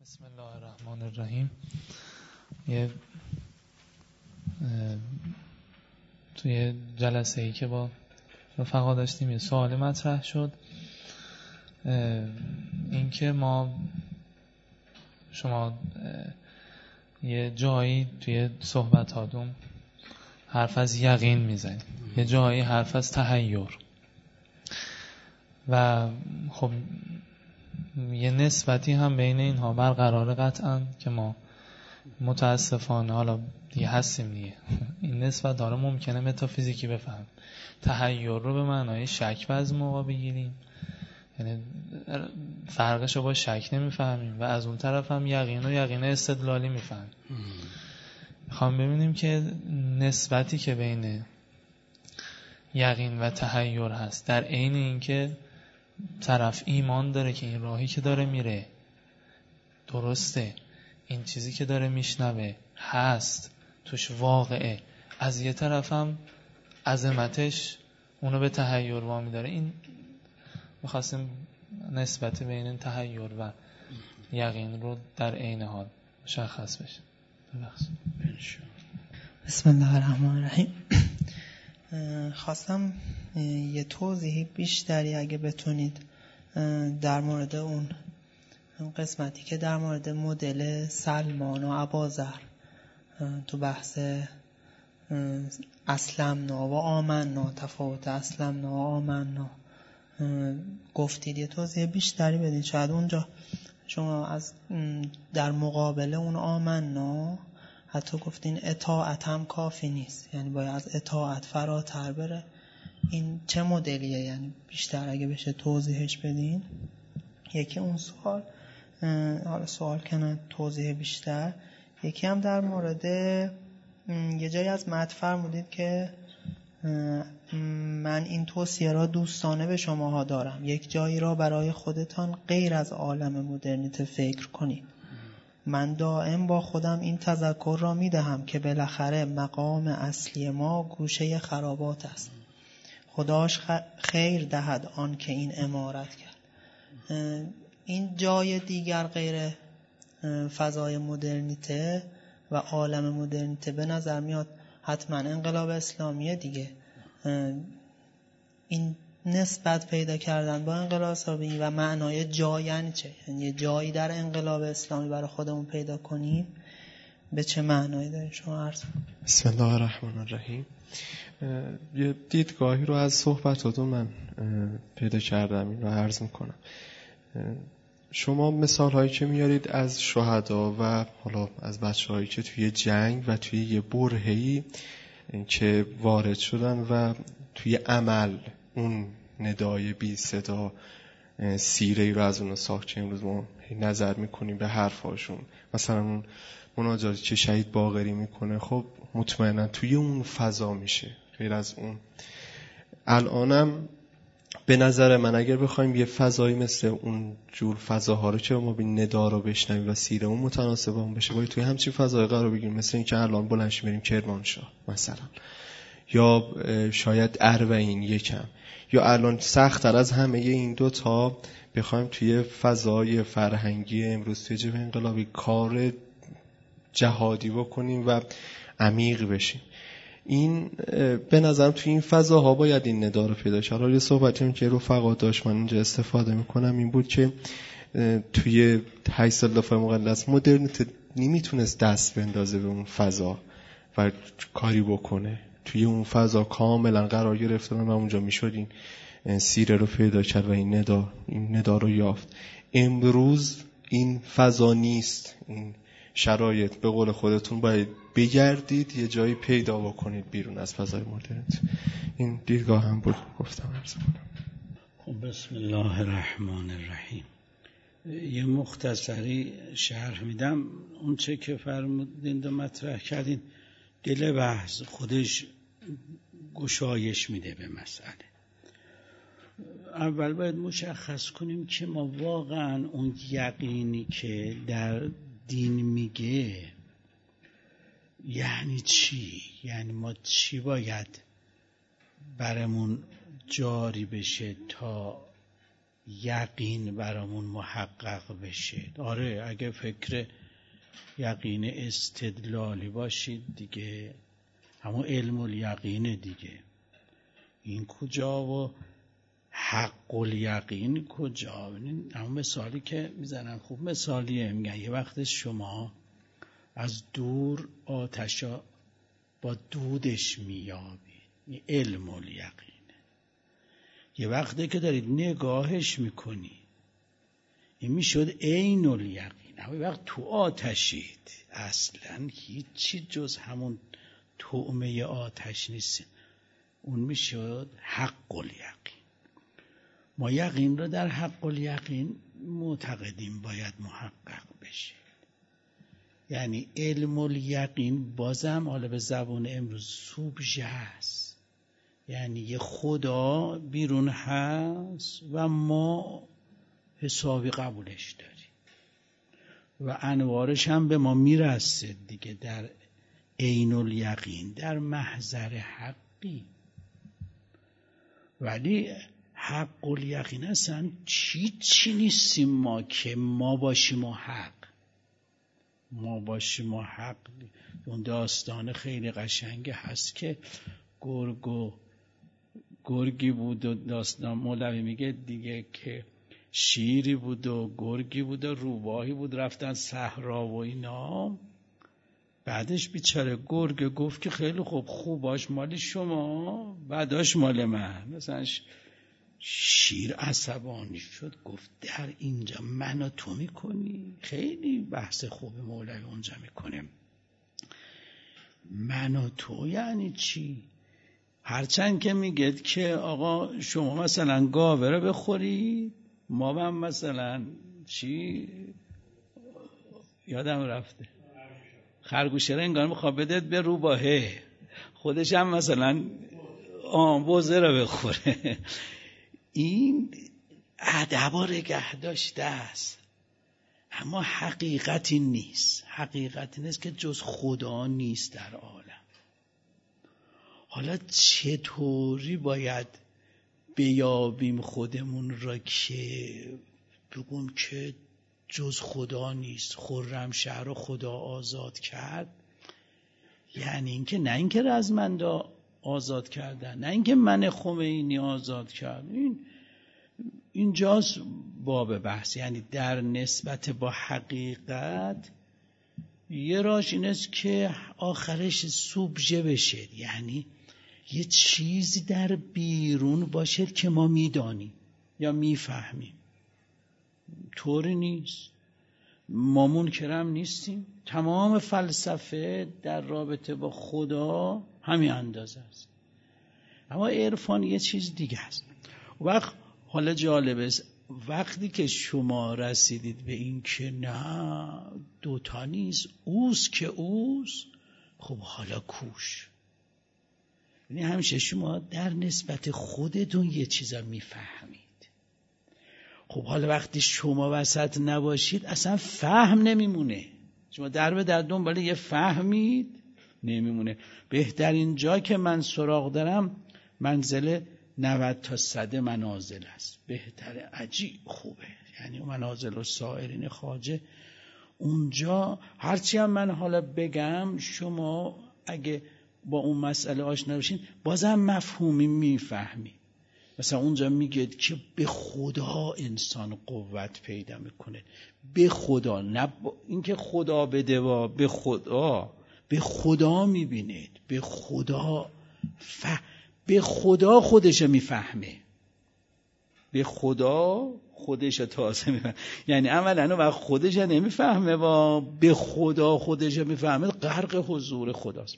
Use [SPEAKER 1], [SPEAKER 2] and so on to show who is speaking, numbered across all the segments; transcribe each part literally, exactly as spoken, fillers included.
[SPEAKER 1] بسم الله الرحمن الرحیم. یه توی جلسه ای که با رفقا داشتیم یه سوال مطرح شد، این که ما شما یه جایی توی صحبتاتون حرف از یقین میزنید، یه جایی حرف از تحیر، و خب یه نسبتی هم بین اینها برقراره قطعاً که ما متاسفانه حالا دیگه هستیم دیگه این نسبت داره ممکنه متافیزیکی بفهم. تحیر رو به معنای شک بعضی موقع بگیریم، یعنی فرقش رو با شک نمیفهمیم، و از اون طرف هم یقین و یقین استدلالی میفهمیم. میخوام ببینیم که نسبتی که بین یقین و تحیر هست در عین اینکه طرف ایمان داره که این راهی که داره میره درسته، این چیزی که داره میشنوه هست توش واقعه، از یه طرف هم عظمتش اونو به تحیر وامی داره. این میخواستیم نسبت بین تحیر و یقین رو در عین حال مشخص بشه.
[SPEAKER 2] بسم الله الرحمن الرحیم. خواستم یه توضیحی بیشتری اگه بتونید در مورد اون قسمتی که در مورد مدل سلمان و ابازر تو بحث اسلمنا و آمنا، تفاوت اسلمنا و آمنا گفتید، یه توضیح بیشتری بدید. شاید اونجا شما از در مقابل اون آمنا حتی گفتین اطاعت هم کافی نیست، یعنی باید از اطاعت فراتر بره. این چه مدلیه؟ یعنی بیشتر اگه بشه توضیحش بدین. یکی اون سوال، حالا سوال کنه توضیح بیشتر. یکی هم در مورد یه جایی از متن فرمودید که من این توصیه را دوستانه به شماها دارم، یک جایی را برای خودتان غیر از عالم مدرنیته فکر کنید. من دائم با خودم این تذکر را می دهم که بالاخره مقام اصلی ما گوشه خرابات است. خداش خیر دهد آن که این عمارت کرد. این جای دیگر غیر فضای مدرنیته و عالم مدرنیته به نظر میاد حتما انقلاب اسلامیه دیگه. این نسبت پیدا کردن با انقلاب اسلامی و معنای جای یعنی چه؟ یعنی یه جایی در انقلاب اسلامی برای خودمون پیدا کنیم، به چه معنایی داریم؟ شما عرض کنید.
[SPEAKER 3] بسم الله الرحمن الرحیم. یه دیدگاهی رو از صحبتاتون من پیدا کردم، این رو عرض میکنم. شما مثال هایی که میارید از شهدا و حالا از بچه هایی که توی جنگ و توی یه برهه‌ای که وارد شدن و توی عمل اون ندای بی صدا سیره‌ای رو از اون ساخت که امروز ما نظر میکنیم به حرفاشون، مثلا اون مناجاتی که شهید باقری میکنه، خب مطمئنا توی اون فضا میشه. غیر از اون الانم به نظر من اگر بخوایم یه فضایی مثل اون جور فضاها رو که ما به ندا رو بشنویم و سیره اون متناسب اون بشه، باید توی همچین فضای قرار بگیریم، مثل این که الان بلند شیم بریم کرمانشاه مثلا، یا شاید اربعین یکم، یا الان سخت‌تر از همه این دوتا بخوایم توی فضای فرهنگی امروز توی جبهه انقلابی کار جهادی بکنیم و عمیق بشیم. این به نظرم توی این فضاها باید این ندا رو پیدا کرد. حالا یه صحبتی که رفقا داشت من اینجا استفاده میکنم این بود که توی هشت سال دفاع مقدس مدرنیته نمیتونست دست بندازه به اون فضا و کاری بکنه. توی اون فضا کاملا قرار گرفتن و اونجا میشد این سیره رو پیدا کرد و این ندا این ندا رو یافت. امروز این فضا نیست، این شرایط. به قول خودتون باید بگردید یه جایی پیدا بکنید بیرون از فضای مدرنیته. این دیدگاه هم بود گفتم عرض کنم.
[SPEAKER 4] خب بسم الله الرحمن الرحیم. یه مختصری شرح میدم. اون چه که فرمودین و مطرح کردین دل بحث خودش گشایش میده به مسئله. اول باید مشخص کنیم که ما واقعا اون یقینی که در دین میگه یعنی چی؟ یعنی ما چی باید برامون جاری بشه تا یقین برامون محقق بشه. آره اگه فکر یقین استدلالی باشید دیگه همون علم الیقینه دیگه. این کجا و حق الیقین کجا؟ همون مثالی که میزنن خوب مثالیه، میگن یه وقت شما از دور آتشا با دودش میابید، این علم الیقینه. یه وقتی که دارید نگاهش میکنی این میشد عین الیقین. همون وقت تو آتشید، اصلا هیچی جز همون طعمه آتش نیست، اون میشد حق الیقین. ما یقین رو در حق الیقین معتقدیم باید محقق بشه. یعنی علم الیقین بازم حالا به زبان امروز سوبژه است، یعنی یه خدا بیرون هست و ما حسابی قبولش داریم و انوارش هم به ما میرسه دیگه در عین الیقین، در محضر حقی. ولی حق الیقین اصلا چی چی نیستیم ما که ما باشیم و حق. ما باشیم و حق اون داستان خیلی قشنگی هست که گرگ و گرگی بود و داستان مولوی میگه دیگه که شیری بود و گرگی بود و روباهی بود رفتن صحرا و اینا. بعدش بیچاره گرگ گفت که خیلی خوب خوباش مال شما بعداش مال من. مثلا شیر عصبانی شد گفت در اینجا من و تو میکنی. خیلی بحث خوب مولوی اونجا میکنه. من و تو یعنی چی؟ هرچند که میگید که آقا شما مثلا گاوه رو بخوری، ما هم مثلا چی یادم رفته خرگوشه رو انگار میخواد بدت به روباهه، خودش هم مثلا آم بوزه رو بخوره. این ادب و نگه داشته است، اما حقیقتی نیست. حقیقتی نیست که جز خدا نیست در عالم. حالا چطوری باید بیابیم خودمون را که بگم که جز خدا نیست؟ خرمشهر رو خدا آزاد کرد، یعنی اینکه نه اینکه رزمندا آزاد کردن، نه اینکه من خمینی آزاد کرد. این اینجاست باب بحث. یعنی در نسبت با حقیقت یه راش این است که آخرش سوبژه بشه، یعنی یه چیزی در بیرون باشه که ما میدانیم یا میفهمیم. طوری نیست. ما منکرم نیستیم. تمام فلسفه در رابطه با خدا همین اندازه است. اما عرفان یه چیز دیگه است. وقت حالا جالب است وقتی که شما رسیدید به این که نه دوتا نیست، اوست که اوست، خب حالا کوش. یعنی همیشه شما در نسبت خودتون یه چیزا میفهمید. خب حالا وقتی شما وسط نباشید اصلا فهم نمیمونه. شما در به در دنبال یه فهمید نمیمونه. بهترین جا که من سراغ دارم منزل نود تا صد منازل است. بهتره، عجیب خوبه. یعنی منازل و سائرین خواجه اونجا هرچی هم من حالا بگم شما اگه با اون مسئله آشنا بشین بازم مفهومی میفهمی. مثلا اونجا میگید که به خدا انسان قوت پیدا میکنه. به خدا، نه اینکه خدا بده و به خدا، به خدا میبینید، به خدا ف... به خدا خودش میفهمه. به خدا خودش تازه میفهمه. یعنی اولا وقت خودش نمیفهمه و به خدا خودش میفهمه، غرق حضور خداست.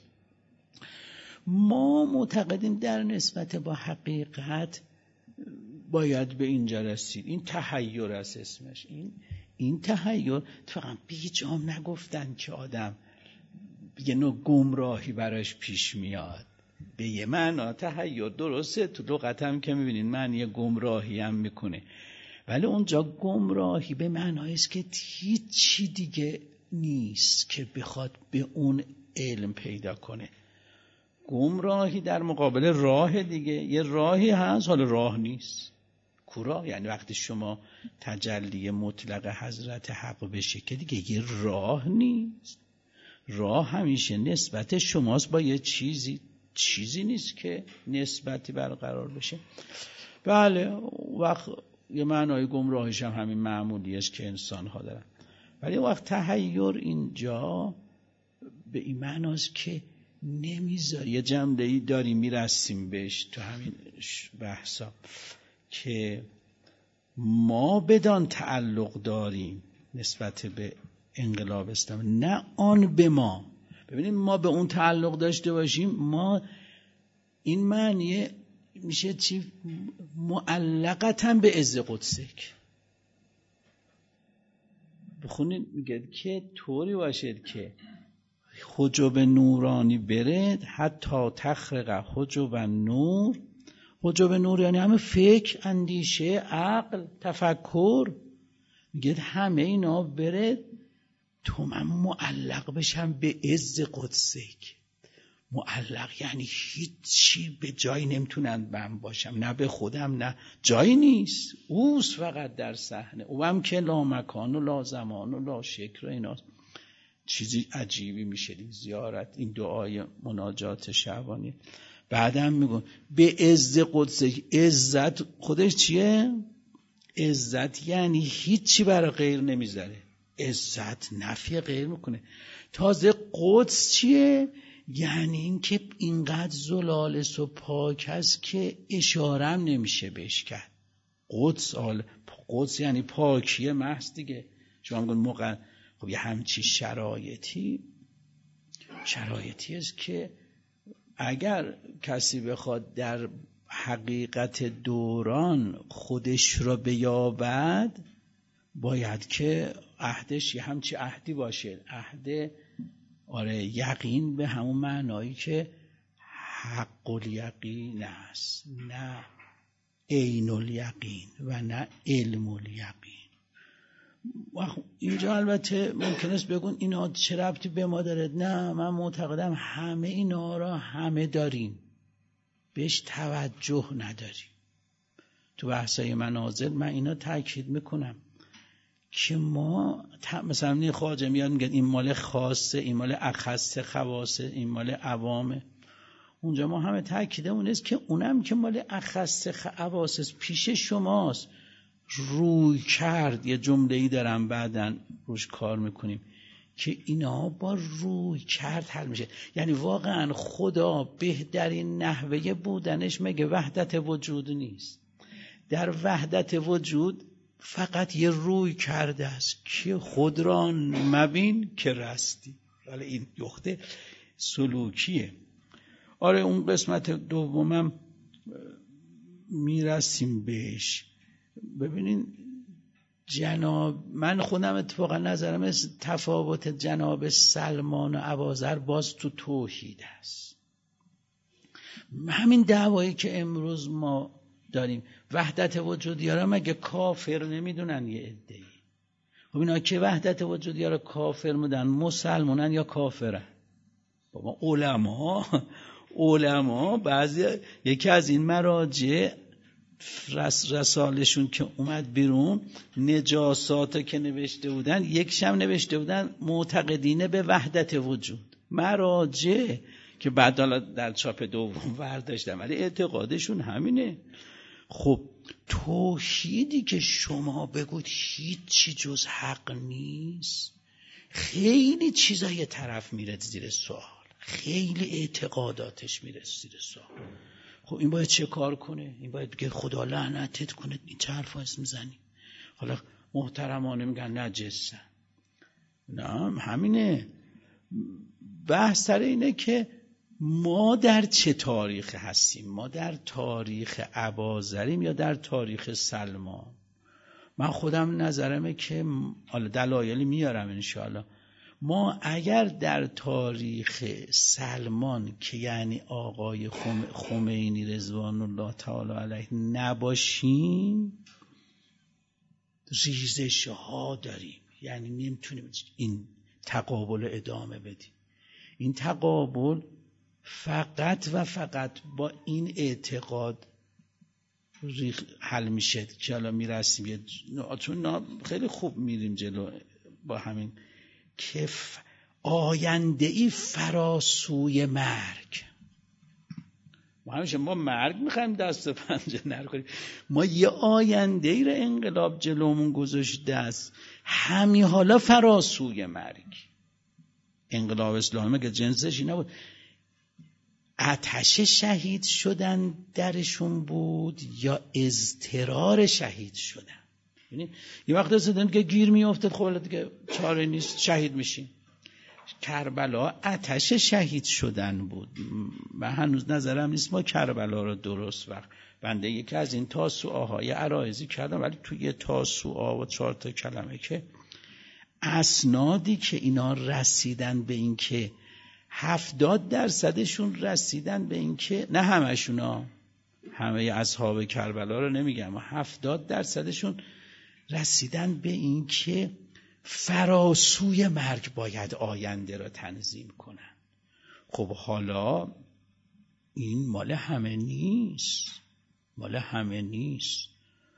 [SPEAKER 4] ما معتقدیم در نسبت با حقیقت باید به اینجا رسید. این تحیر است اسمش. این این تحیر فقط بیجام نگفتن که آدم یه نوع گمراهی براش پیش میاد. به یه معنا تحیر درسته، تو لغت هم که میبینین معنی گمراهی هم میکنه، ولی اونجا گمراهی به معنی است که هیچی دیگه نیست که بخواد به اون علم پیدا کنه. گمراهی در مقابل راه دیگه، یه راهی هست حالا راه نیست. تفکر، یعنی وقتی شما تجلی مطلق حضرت حق بشه که دیگه یه راه نیست. راه همیشه نسبت شماست با یه چیزی، چیزی نیست که نسبتی برقرار بشه. بله وقت یه معنای گمراهیش هم همین معمولی است که انسان ها دارن، ولی وقت تحیر اینجا به این معناست که نمیذاری. یه جمله‌ای داریم میرسیم بهش تو همین بحثا که ما بدان تعلق داریم نسبت به انقلاب اسلام، نه آن به ما. ببینیم ما به اون تعلق داشته باشیم، ما این معنیه میشه چی؟ معلقتا به عز قدسک. بخونید میگه که طوری باشد که حجب نورانی برد حتی تخرق حجب نور. حجب نور یعنی همه فکر، اندیشه، عقل، تفکر. میگه همه اینا برد تو من معلق بشم به عز قدسک. معلق یعنی هیچی به جایی نمیتونن من باشم، نه به خودم نه جایی نیست، اوست فقط در صحنه. او هم که لا مکان و لا زمان و لا شکل و ایناست. چیزی عجیبی میشه این زیارت، این دعای مناجات شعبانی. بعدم میگن به عز قدسک. عزت خودش چیه؟ عزت یعنی هیچی برای غیر نمیذاره، عزت نفی غیر میکنه. تازه قدس چیه؟ یعنی این که اینقدر زلالس و پاک هست که اشارم نمیشه بهش کرد. قدس آل قدس یعنی پاکیه محض دیگه. شما میگن موقع خب یه همچی شرایطی شرایطی است که اگر کسی بخواد در حقیقت دوران خودش را بیابد، باید که عهدش یه همچی عهدی باشه. عهد آره یقین به همون معنایی که حق الیقین است، نه عین الیقین و نه علم الیقین. اینجا البته ممکن است بگون اینا چه ربطی به ما داره؟ نه، من معتقدم همه اینا را همه داریم، بهش توجه نداریم. تو بحثای منازل من اینا تاکید میکنم که ما مثلا این خواجه میاد میگه این مال خاصه، این مال اخص خواصه، این مال عوامه. اونجا ما همه تاکیدمون است که اونم که مال اخص خواص پیش شماست. روی کرد یه جمله‌ای دارم بعداً روش کار میکنیم که اینا با روی کرد حل میشه. یعنی واقعا خدا بهترین نحوه بودنش مگه وحدت وجود نیست؟ در وحدت وجود فقط یه روی کرده است که خود را مبین که رستی. ولی این یخته سلوکیه. آره اون قسمت دومم میرسیم بهش. ببینین جناب، من خودم اتفاقا نظرم است تفاوت جناب سلمان و ابوذر باز تو توحید است. همین دعوایی که امروز ما داریم، وحدت وجودیارا مگه کافر نمیدونن یه عده‌ای؟ خب اینا که وحدت وجودیارا کافر میدن، مسلمانن یا کافرن؟ بابا علما علما بعضی یکی از این مراجع رس رسالشون که اومد بیرون، نجاسات که نوشته بودن، یک شم نوشته بودن معتقدینه به وحدت وجود. مراجع که بعد حالا در چاپ دوم برداشتم، ولی اعتقادشون همینه. خب توحیدی که شما بگوید هیچی جز حق نیست، خیلی چیزای طرف میره زیر سوال، خیلی اعتقاداتش میره زیر سوال. خب این باید چه کار کنه؟ این باید بگه خدا لعنتت کنه، این چه حرف هست میزنی؟ حالا محترمانه میگن نجسن. نه همینه. بحث سر اینه که ما در چه تاریخ هستیم؟ ما در تاریخ ابوذریم یا در تاریخ سلمان؟ من خودم نظرمه که حالا دلایلی میارم انشاءالله. ما اگر در تاریخ سلمان که یعنی آقای خمینی رضوان الله تعالی علیه نباشیم، ریزش ها داریم، یعنی نمیتونیم این تقابل ادامه بدیم. این تقابل فقط و فقط با این اعتقاد ریخ حل میشه که حالا میرسیم یه چون خیلی خوب میریم جلو با همین که آینده ای فراسوی مرگ. ما همیشه ما مرگ میخوایم دست پنجه نکنیم، ما یه آینده ای رو انقلاب جلومون گذاشته است، همین حالا فراسوی مرگ. انقلاب اسلامی که جنسش اینا بود، آتش شهید شدن درشون بود یا اضطرار شهید شدن. یعنی یه وقت رسیدن که گیر میافتاد، خب دیگه چاره نیست شهید میشین. کربلا آتش شهید شدن بود. من هنوز نظرم نیست ما کربلا رو درست وقت بنده یکی از این تاسوعاهای عرایزی کردم، ولی توی تاسوعا و چهار تا کلمه که اسنادی که اینا رسیدن به این که هفتاد درصدشون رسیدن به این که نه همشون ها، همه اصحاب کربلا رو نمیگم، هفتاد درصدشون رسیدن به این که فراسوی مرگ باید آینده را تنظیم کنن. خب حالا این مال همه نیست، مال همه نیست.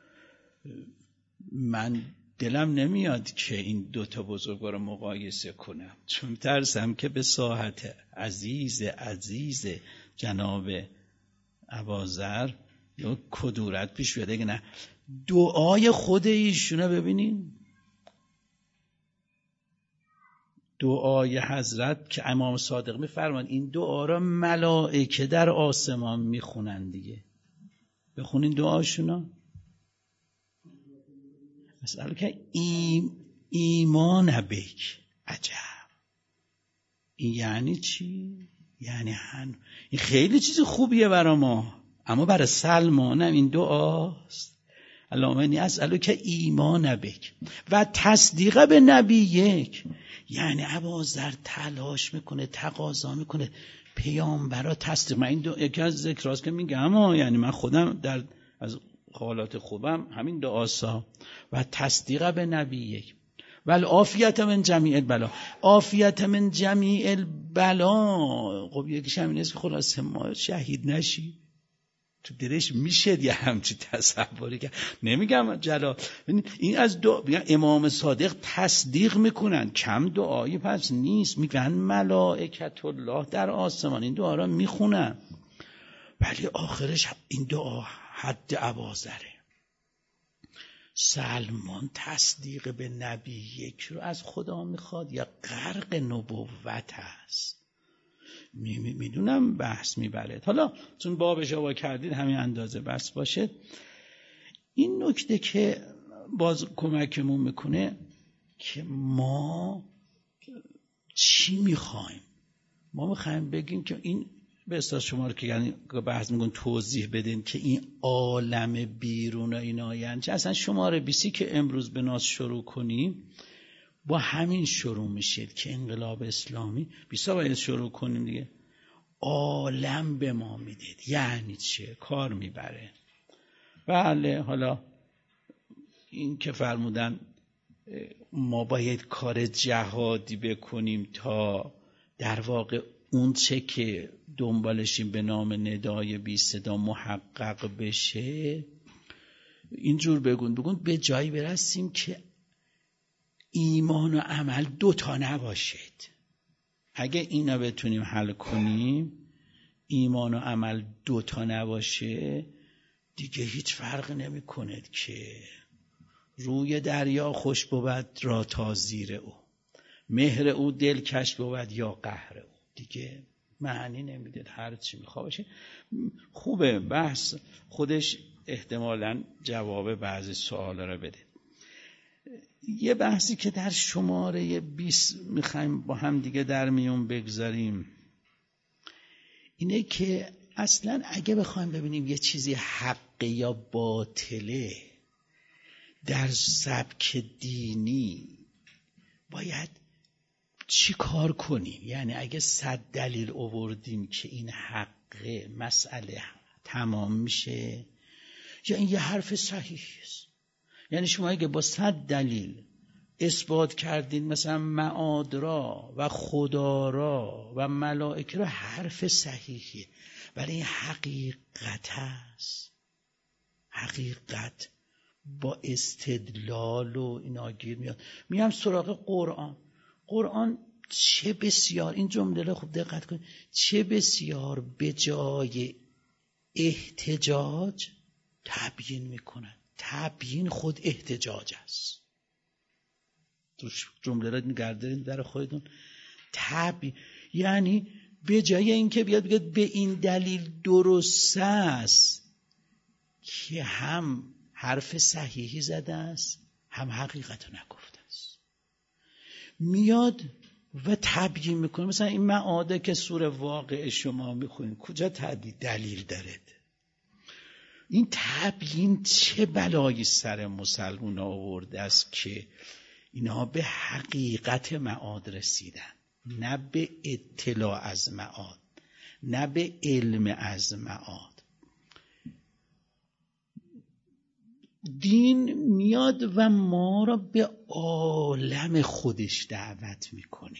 [SPEAKER 4] من دلم نمیاد که این دوتا بزرگوار رو مقایسه کنم، چون ترسم که به ساحت عزیز عزیز جناب اباذر یا کدورت پیش بیاد. اگه نه دعای خود ایشونه ببینین، دعای حضرت که امام صادق میفرمان این دعا را ملائکه در آسمان میخونن دیگه. بخونین دعاشونا. مثلا که ایم ایمان بک. عجب. این یعنی چی؟ یعنی هن این خیلی چیز خوبیه برای ما، اما برای سلمانم این دعاست. اللهم انی اسألک ایمان بک و تصدیق به نبی یک. یعنی اباذر تلاش میکنه، تقاضا میکنه پیامبرا تصدیق. من این دو... یکی از ذکراست که میگم، اما یعنی من خودم در از حالات خوبم همین دعاسا و تصدیق به نبی یک و العافیت من جمیع البلا. عافیت من جمیع البلا. خب یکیش همین است که خلاصه ما شهید نشی. تو دلش میشه یه همچی تصوری که نمیگم جلال. این از دعا امام صادق تصدیق میکنن، کم دعایی پس نیست. میگن ملائکت الله در آسمان این دعا را میخونن، ولی آخرش این دعا حد اباذره. سلمان تصدیق به نبی یک رو از خدا میخواد یا غرق نبوت هست؟ میدونم بحث میبرد، حالا چون بابش آوا کردید همین اندازه بس باشه. این نکته که باز کمکمون میکنه که ما چی میخوایم. ما میخوایم بگیم که این به اصطلاح شما رو که یعنی بحث میگن توضیح بدین که این عالم بیرون اینا یعنی چه. اصلا شماره بیستی که امروز به ناز شروع کنیم با همین شروع میشه که انقلاب اسلامی بیستا باید شروع کنیم دیگه. عالم به ما میدید یعنی چه کار میبره. بله حالا این که فرمودن ما باید کار جهادی بکنیم تا در واقع اون چه که دنبالشیم به نام ندای بی صدا محقق بشه. اینجور بگون بگون به جایی برسیم که ایمان و عمل دوتا نباشد. اگه اینا بتونیم حل کنیم، ایمان و عمل دوتا نباشه، دیگه هیچ فرق نمی کند که روی دریا خوش بود را تا زیر او، مهر او دلکش بود یا قهر او. دیگه معنی نمیده هر چی میخواه باشه. خوبه بحث خودش احتمالاً جواب بعضی سوالا رو بده. یه بحثی که در شماره بیست میخوایم با هم دیگه در میون بگذاریم اینه که اصلاً اگه بخوایم ببینیم یه چیزی حقه یا باطله در سبک دینی باید چی کار کنیم. یعنی اگه صد دلیل آوردیم که این حقه مسئله تمام میشه یا این یه حرف صحیح است. یعنی شما اگه با صد دلیل اثبات کردین مثلا معاد را و خدا را و ملائکه را، حرف صحیحیه، ولی این حقیقت است. حقیقت با استدلال و اینا گیر میاد. میام سراغ قرآن. قرآن چه بسیار، این جمله رو خوب دقت کنید، چه بسیار به جای احتجاج تبیین میکنه. تبیین خود احتجاج است. توش جمله رو نگردارید در خودتون. تبیین یعنی به جای اینکه بیاد بگید به این دلیل درست است که هم حرف صحیحی زده است هم حقیقت رو نگفته است، میاد و تبیین میکنه. مثلا این معاده که سوره واقع شما میخونید کجا دلیل دارد؟ این تبیین چه بلایی سر مسلمان آورده است که اینها به حقیقت معاد رسیدن، نه به اطلاع از معاد، نه به علم از معاد. دین میاد و ما را به عالم خودش دعوت میکنه.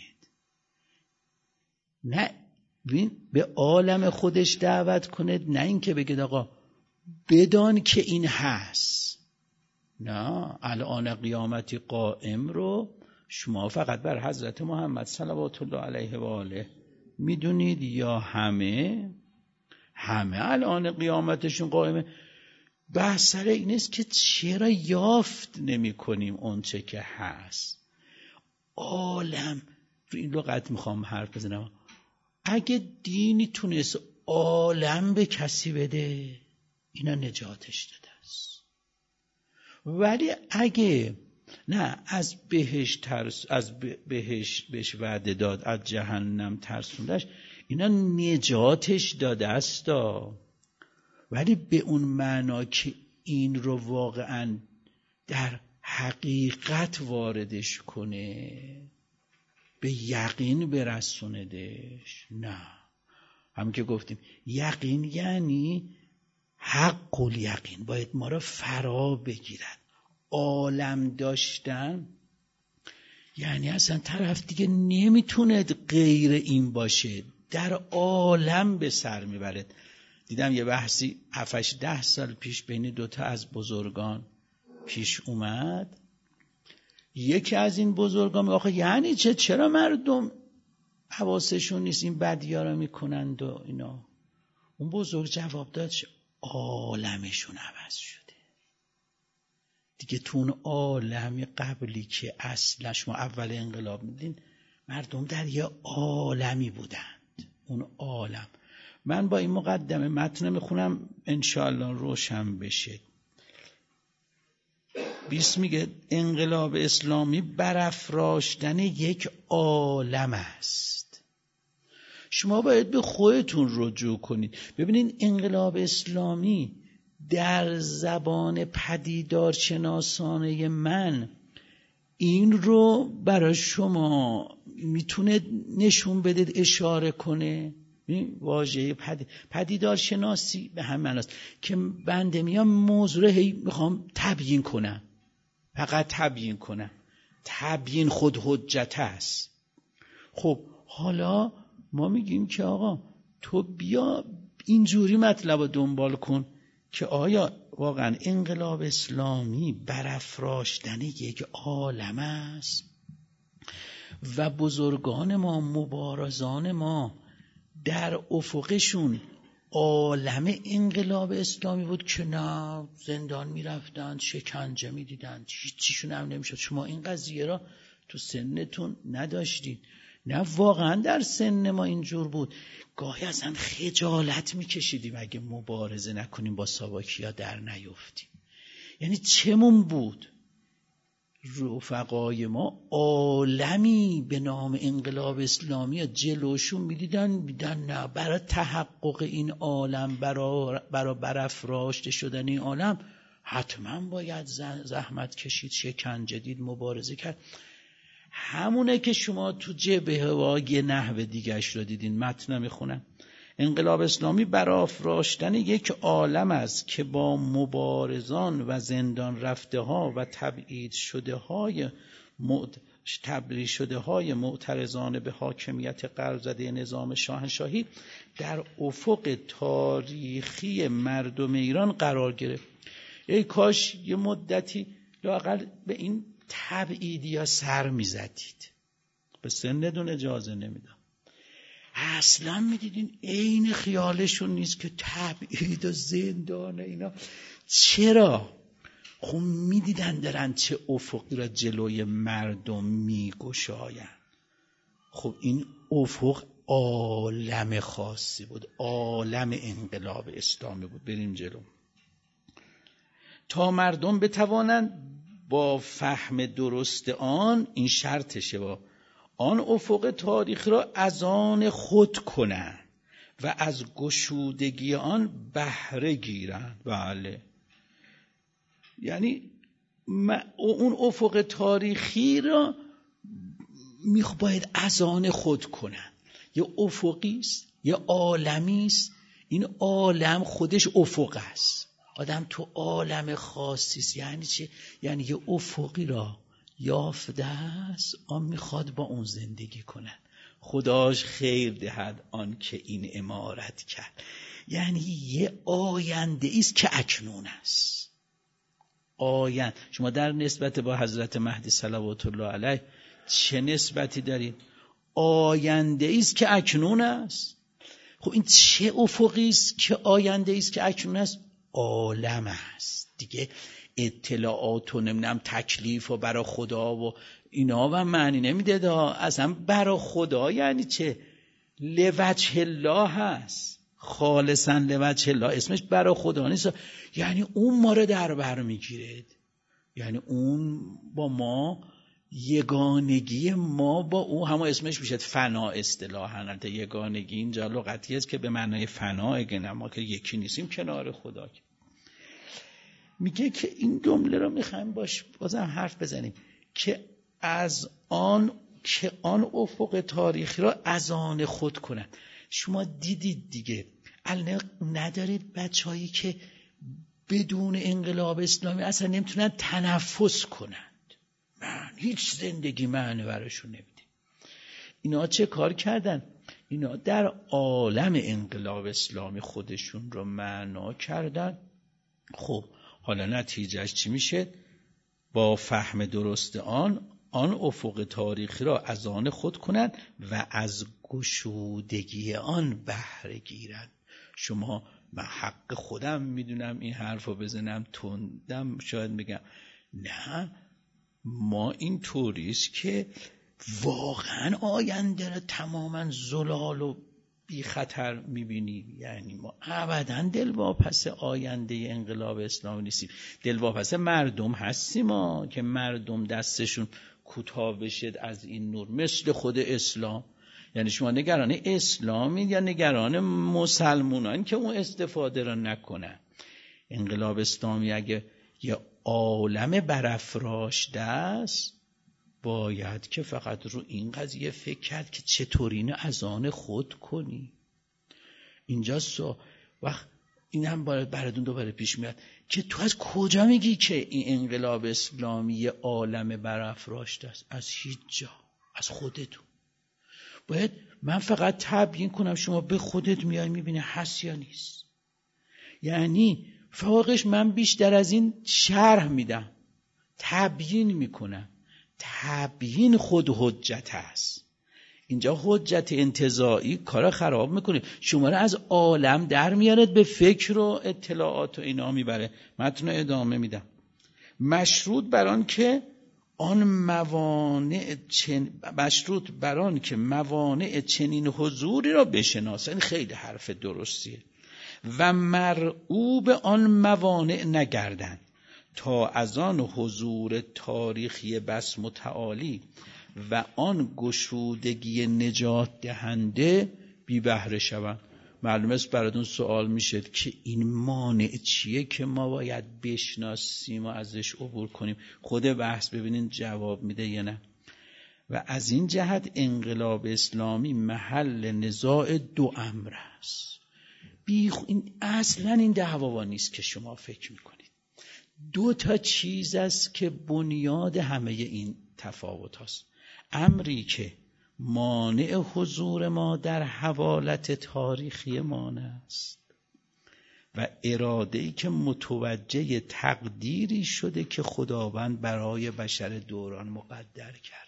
[SPEAKER 4] نه به عالم خودش دعوت کنه، نه اینکه بگید آقا بدان که این هست. نه، الان قیامتی قائم رو شما فقط بر حضرت محمد صلوات الله علیه و آله میدونید یا همه همه الان قیامتشون قائمه؟ بحث سر این است که چرا یافت نمی کنیم اون چه که هست. عالم رو این لغت میخوام حرف بزنم. اگه دینی تونست عالم به کسی بده اینا نجاتش داده است، ولی اگه نه از بهشت ترس، از بهشت بهش وعده داد، از جهنم ترسوندش، اینا نجاتش داده است، ولی به اون معنا که این رو واقعا در حقیقت واردش کنه، به یقین برسوندش، نه. همون که گفتیم یقین یعنی حق الیقین، باید ما را فرا بگیرن. عالم داشتن یعنی اصلا طرف دیگه نمیتونه غیر این باشه، در عالم به سر میبرد. دیدم یه بحثی هفتش ده سال پیش بین دوتا از بزرگان پیش اومد. یکی از این بزرگان میگه آخه یعنی چه، چرا مردم حواسشون نیست این بدی‌ها رو میکنند و اینا؟ اون بزرگ جواب داد عالمشون عوض شده دیگه. تو اون عالم قبلی که اصلا شما اول انقلاب میدین مردم در یه عالمی بودند. اون عالم، من با این مقدمه متن میخونم انشاءالله روشن بشه. بیست میگه انقلاب اسلامی برافراشتن یک عالم است. شما باید به خودتون رجوع کنید. ببینید انقلاب اسلامی در زبان پدیدار شناسانه من این رو برای شما میتونه نشون بده، اشاره کنه. واژه پدید پدیدار شناسی به هم معناست که بنده میام موضوع رو هی میخوام تبیین کنم، فقط تبیین کنم. تبیین خود حجت است. خب حالا ما میگیم که آقا تو بیا اینجوری مطلب رو دنبال کن که آیا واقعا انقلاب اسلامی برافراشتن یک عالم است و بزرگان ما، مبارزان ما در افقشون عالم انقلاب اسلامی بود که نه زندان میرفتن، شکنجه میدیدن، هیچیشون هم نمیشد. شما این قضیه را تو سنتون نداشتید. نه واقعا در سن ما اینجور بود. گاهی اصلا خجالت میکشیدیم اگه مبارزه نکنیم با ساواکیا در نیفتیم. یعنی چمون بود رفقای ما عالمی به نام انقلاب اسلامی جلوشون میدیدن، میدن نه برای تحقق این عالم، برای برای برافراشته شدن این عالم حتما باید زحمت کشید، شکنجه دید، مبارزه کرد. همونه که شما تو جبهه ها یه نحو دیگهش رو دیدین. متن میخونم. انقلاب اسلامی برافراشتن یک عالم است که با مبارزان و زندان رفته ها و تبعید شده های تبریز شده های معترضان به حاکمیت غرب‌زده نظام شاهنشاهی در افق تاریخی مردم ایران قرار گرفت. ای کاش یه مدتی لااقل به این تبعیدیا سر میزدید. به سنتون اجازه نمیدم. اصلا میدیدین عین خیالشون نیست که تبعید و زندان اینا. چرا؟ خب میدیدن دارن چه افقی را جلوی مردم میگشاین. خب این افق عالم خاصی بود، عالم انقلاب اسلامی بود. بریم جلو تا مردم بتوانند با فهم درست آن، این شرطشه، با آن افق تاریخ را از آن خود کنند و از گشودگی آن بهره گیرند. بله، یعنی اون افق تاریخی را میخ باید از آن خود کنند. یه افقی است، یه عالمی است. این عالم خودش افق است. آدم تو عالم خاصی است. یعنی چه؟ یعنی یه افقی را یافته است، آن میخواد با اون زندگی کنه. خداش خیر دهد آن که این امارت کرد. یعنی یه آینده است که اکنون است. آینده. شما در نسبت با حضرت مهدی صلوات الله علیه چه نسبتی دارید؟ آینده است که اکنون است. خب این چه افقی است که آینده است که اکنون است؟ عالم است دیگه. اطلاعات و نمیدونم تکلیف و برا خدا و اینا و معنی نمیده دا. اصلا برا خدا یعنی چه؟ لوجه الله هست، خالصا لوجه الله. اسمش برا خدا نیست. یعنی اون ما رو در بر میگیره. یعنی اون با ما، یگانگی ما با او، همون اسمش میشه فنا اصطلاحاً. البته یگانگی اینجا لغتی است که به معنای فنا، اگه ما که یکی نیستیم کنار خدا. میگه که این جمله رو میخوایم باش بازم حرف بزنیم که از آن که آن افق تاریخی را از آن خود کنن. شما دیدید دیگه، الان ندارید بچه‌هایی که بدون انقلاب اسلامی اصلا نمیتونن تنفس کنند. من هیچ زندگی معنی براشون نمیده. اینا چه کار کردن؟ اینا در عالم انقلاب اسلامی خودشون رو معنا کردن. خب حالا نتیجهش چی میشه؟ با فهم درست آن آن افق تاریخی را از آن خود کنند و از گشودگی آن بهره گیرند. شما، من حق خودم میدونم این حرف رو بزنم تندم شاید بگم، نه ما این طوریست که واقعا آینده را تماما زلال و بی خطر میبینیم. یعنی ما ابدا دلواپس آینده انقلاب اسلامی نیستیم. دلواپس مردم هستیم ما که مردم دستشون کوتاه بشه از این نور، مثل خود اسلام. یعنی شما نگران اسلامی یا نگران مسلمانان که اون استفاده را نکنن؟ انقلاب اسلامی اگه یه عالم برافراشته است، باید که فقط رو این قضیه فکر کرد که چطور اینو از آن خود کنی. اینجا سو وقت این هم براتون دوباره پیش میاد که تو از کجا میگی که این انقلاب اسلامی عالم برافراشته است؟ از هیچ جا، از خودتون. باید من فقط تبیین کنم، شما به خودت میای میبینی هست یا نیست. یعنی فوقش من بیشتر از این شرح میدم، تبیین میکنم. تبیین خود حجت است. اینجا حجت انتزاعی کارا خراب میکنه، شما رو از عالم در میارد، به فکر و اطلاعات و اینا میبره. متن ادامه میدم. مشروط بران که آن موانع چن... مشروط بران که موانع چنین حضوری را بشناسن. خیلی حرف درستیه. و مرعوب آن موانع نگردن تا از آن حضور تاریخی بس متعالی و آن گشودگی نجات دهنده بی بهره شوند. معلومه است براتون سوال میشه که این مانع چیه که ما باید بشناسیم و ازش عبور کنیم. خود بحث ببینین جواب میده یا نه. و از این جهت انقلاب اسلامی محل نزاع دو امر است. بی این اصلا این دعوا نیست که شما فکر میکنید. دو تا چیز است که بنیاد همه این تفاوت هست. امری که مانع حضور ما در حوالت تاریخی ما است و اراده‌ای که متوجه تقدیری شده که خداوند برای بشر دوران مقدر کرده.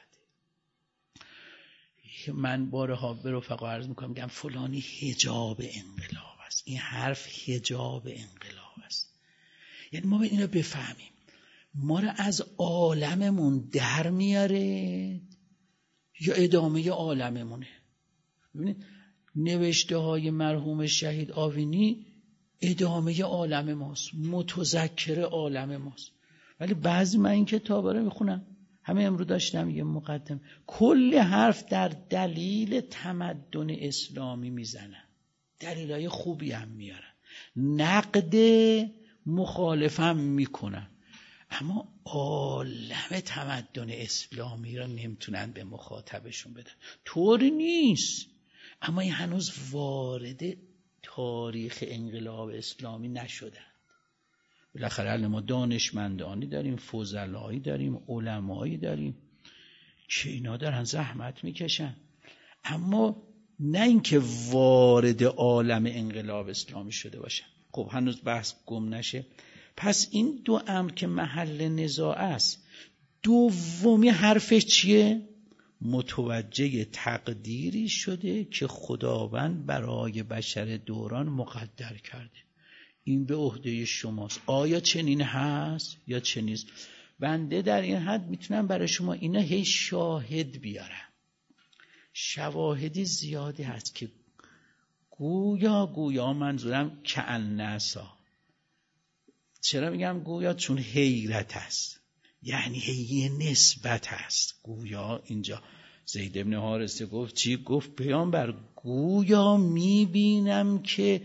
[SPEAKER 4] من بارها به رفقا عرض میکنم، میگم فلانی حجاب انقلاب است. این حرف حجاب انقلاب است. یعنی ما باید این رو بفهمیم، ما رو از عالممون در میاره یا ادامه عالممونه. ببینید نوشته های مرحوم شهید آوینی ادامه عالم ماست، متذکر عالم ماست. ولی بعضی من این کتاب رو میخونم، همه امروز داشتم یه مقدم کل حرف در دلیل تمدن اسلامی میزنن، دلیلای خوبی هم میارن، نقد مخالفم میکنن، اما عالم تمدن اسلامی را نمیتونن به مخاطبشون بدن. طوری نیست، اما این هنوز وارد تاریخ انقلاب اسلامی نشدن. بالاخره ما دانشمندانی داریم، فضلایی داریم، علمایی داریم که اینا دارن زحمت میکشن، اما نه اینکه وارد عالم انقلاب اسلامی شده باشن. خب هنوز بحث گم نشه. پس این دو امر که محل نزاع است، دومی حرفش چیه؟ متوجه تقدیری شده که خداوند برای بشر دوران مقدر کرده. این به عهده شماست. آیا چنین هست یا چنین نیست؟ بنده در این حد میتونم برای شما اینا هی شاهد بیارم. شواهدی زیادی هست که گویا گویا منظورم کأنسا. چرا میگم گویا؟ چون حیرت است، یعنی هی نسبت هست. گویا اینجا زید بن حارثه گفت چی؟ گفت پیامبر گویا میبینم که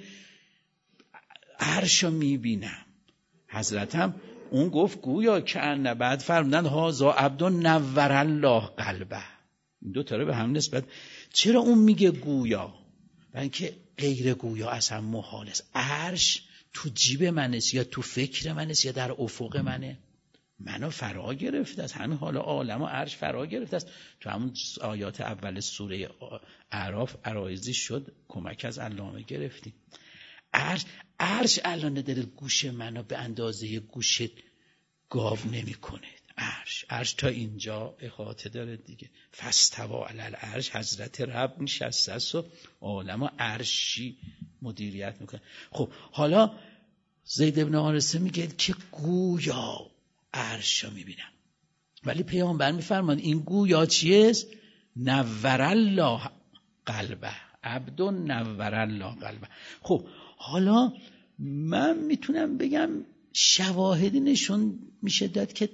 [SPEAKER 4] عرشو میبینم. حضرتم اون گفت گویا که ان، بعد فرمودن هازا عبد نور الله قلبه. این دو تا رو به هم نسبت. چرا اون میگه گویا؟ برای اینکه غیر گویا اصلا محال است. عرش تو جیب منه یا تو فکر منه یا در افق منه؟ منو فرا گرفته است. همین حالا عالم و عرش فرا گرفته است. تو همون آیات اول سوره اعراف عرایزی شد، کمک از علامه گرفتیم. عرش عرش الان داره گوش منو به اندازه گوش گاو نمیکنه. عرش عرش تا اینجا احاطه داره دیگه. فاستوی علی العرش، حضرت رب نشسته است و عالم و عرشی مدیریت میکنه. خب حالا زید بن حارثه میگه که گویا عرش رو میبینم، ولی پیامبر میفرمان این گویا چیست؟ نور الله قلبه، عبد نور الله قلبه. خب حالا من میتونم بگم شواهدی نشون میشه داد که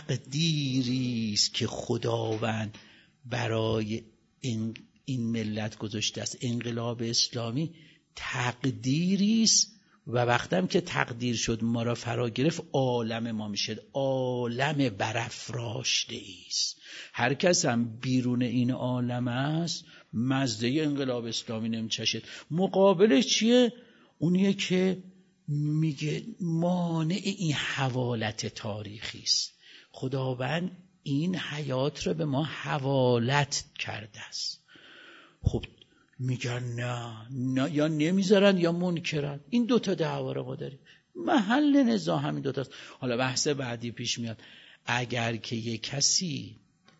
[SPEAKER 4] تقدیری است که خداوند برای این, این ملت گذاشته است. انقلاب اسلامی تقدیری است و وقتم که تقدیر شد ما را فرا گرفت، عالم ما میشه عالم برافراشته است. هر کس هم بیرون این عالم است مزه انقلاب اسلامی نمیچشد. مقابلش چیه؟ اونیه که میگه مانع این حوالت تاریخی است. خداوند این حیات رو به ما حوالت کرده است. خب میگن نه نه، یا نمیذارن یا منکرن. این دوتا دعوا رو ما داریم. محل نزاع همین دوتاست. حالا بحث بعدی پیش میاد. اگر که یک کسی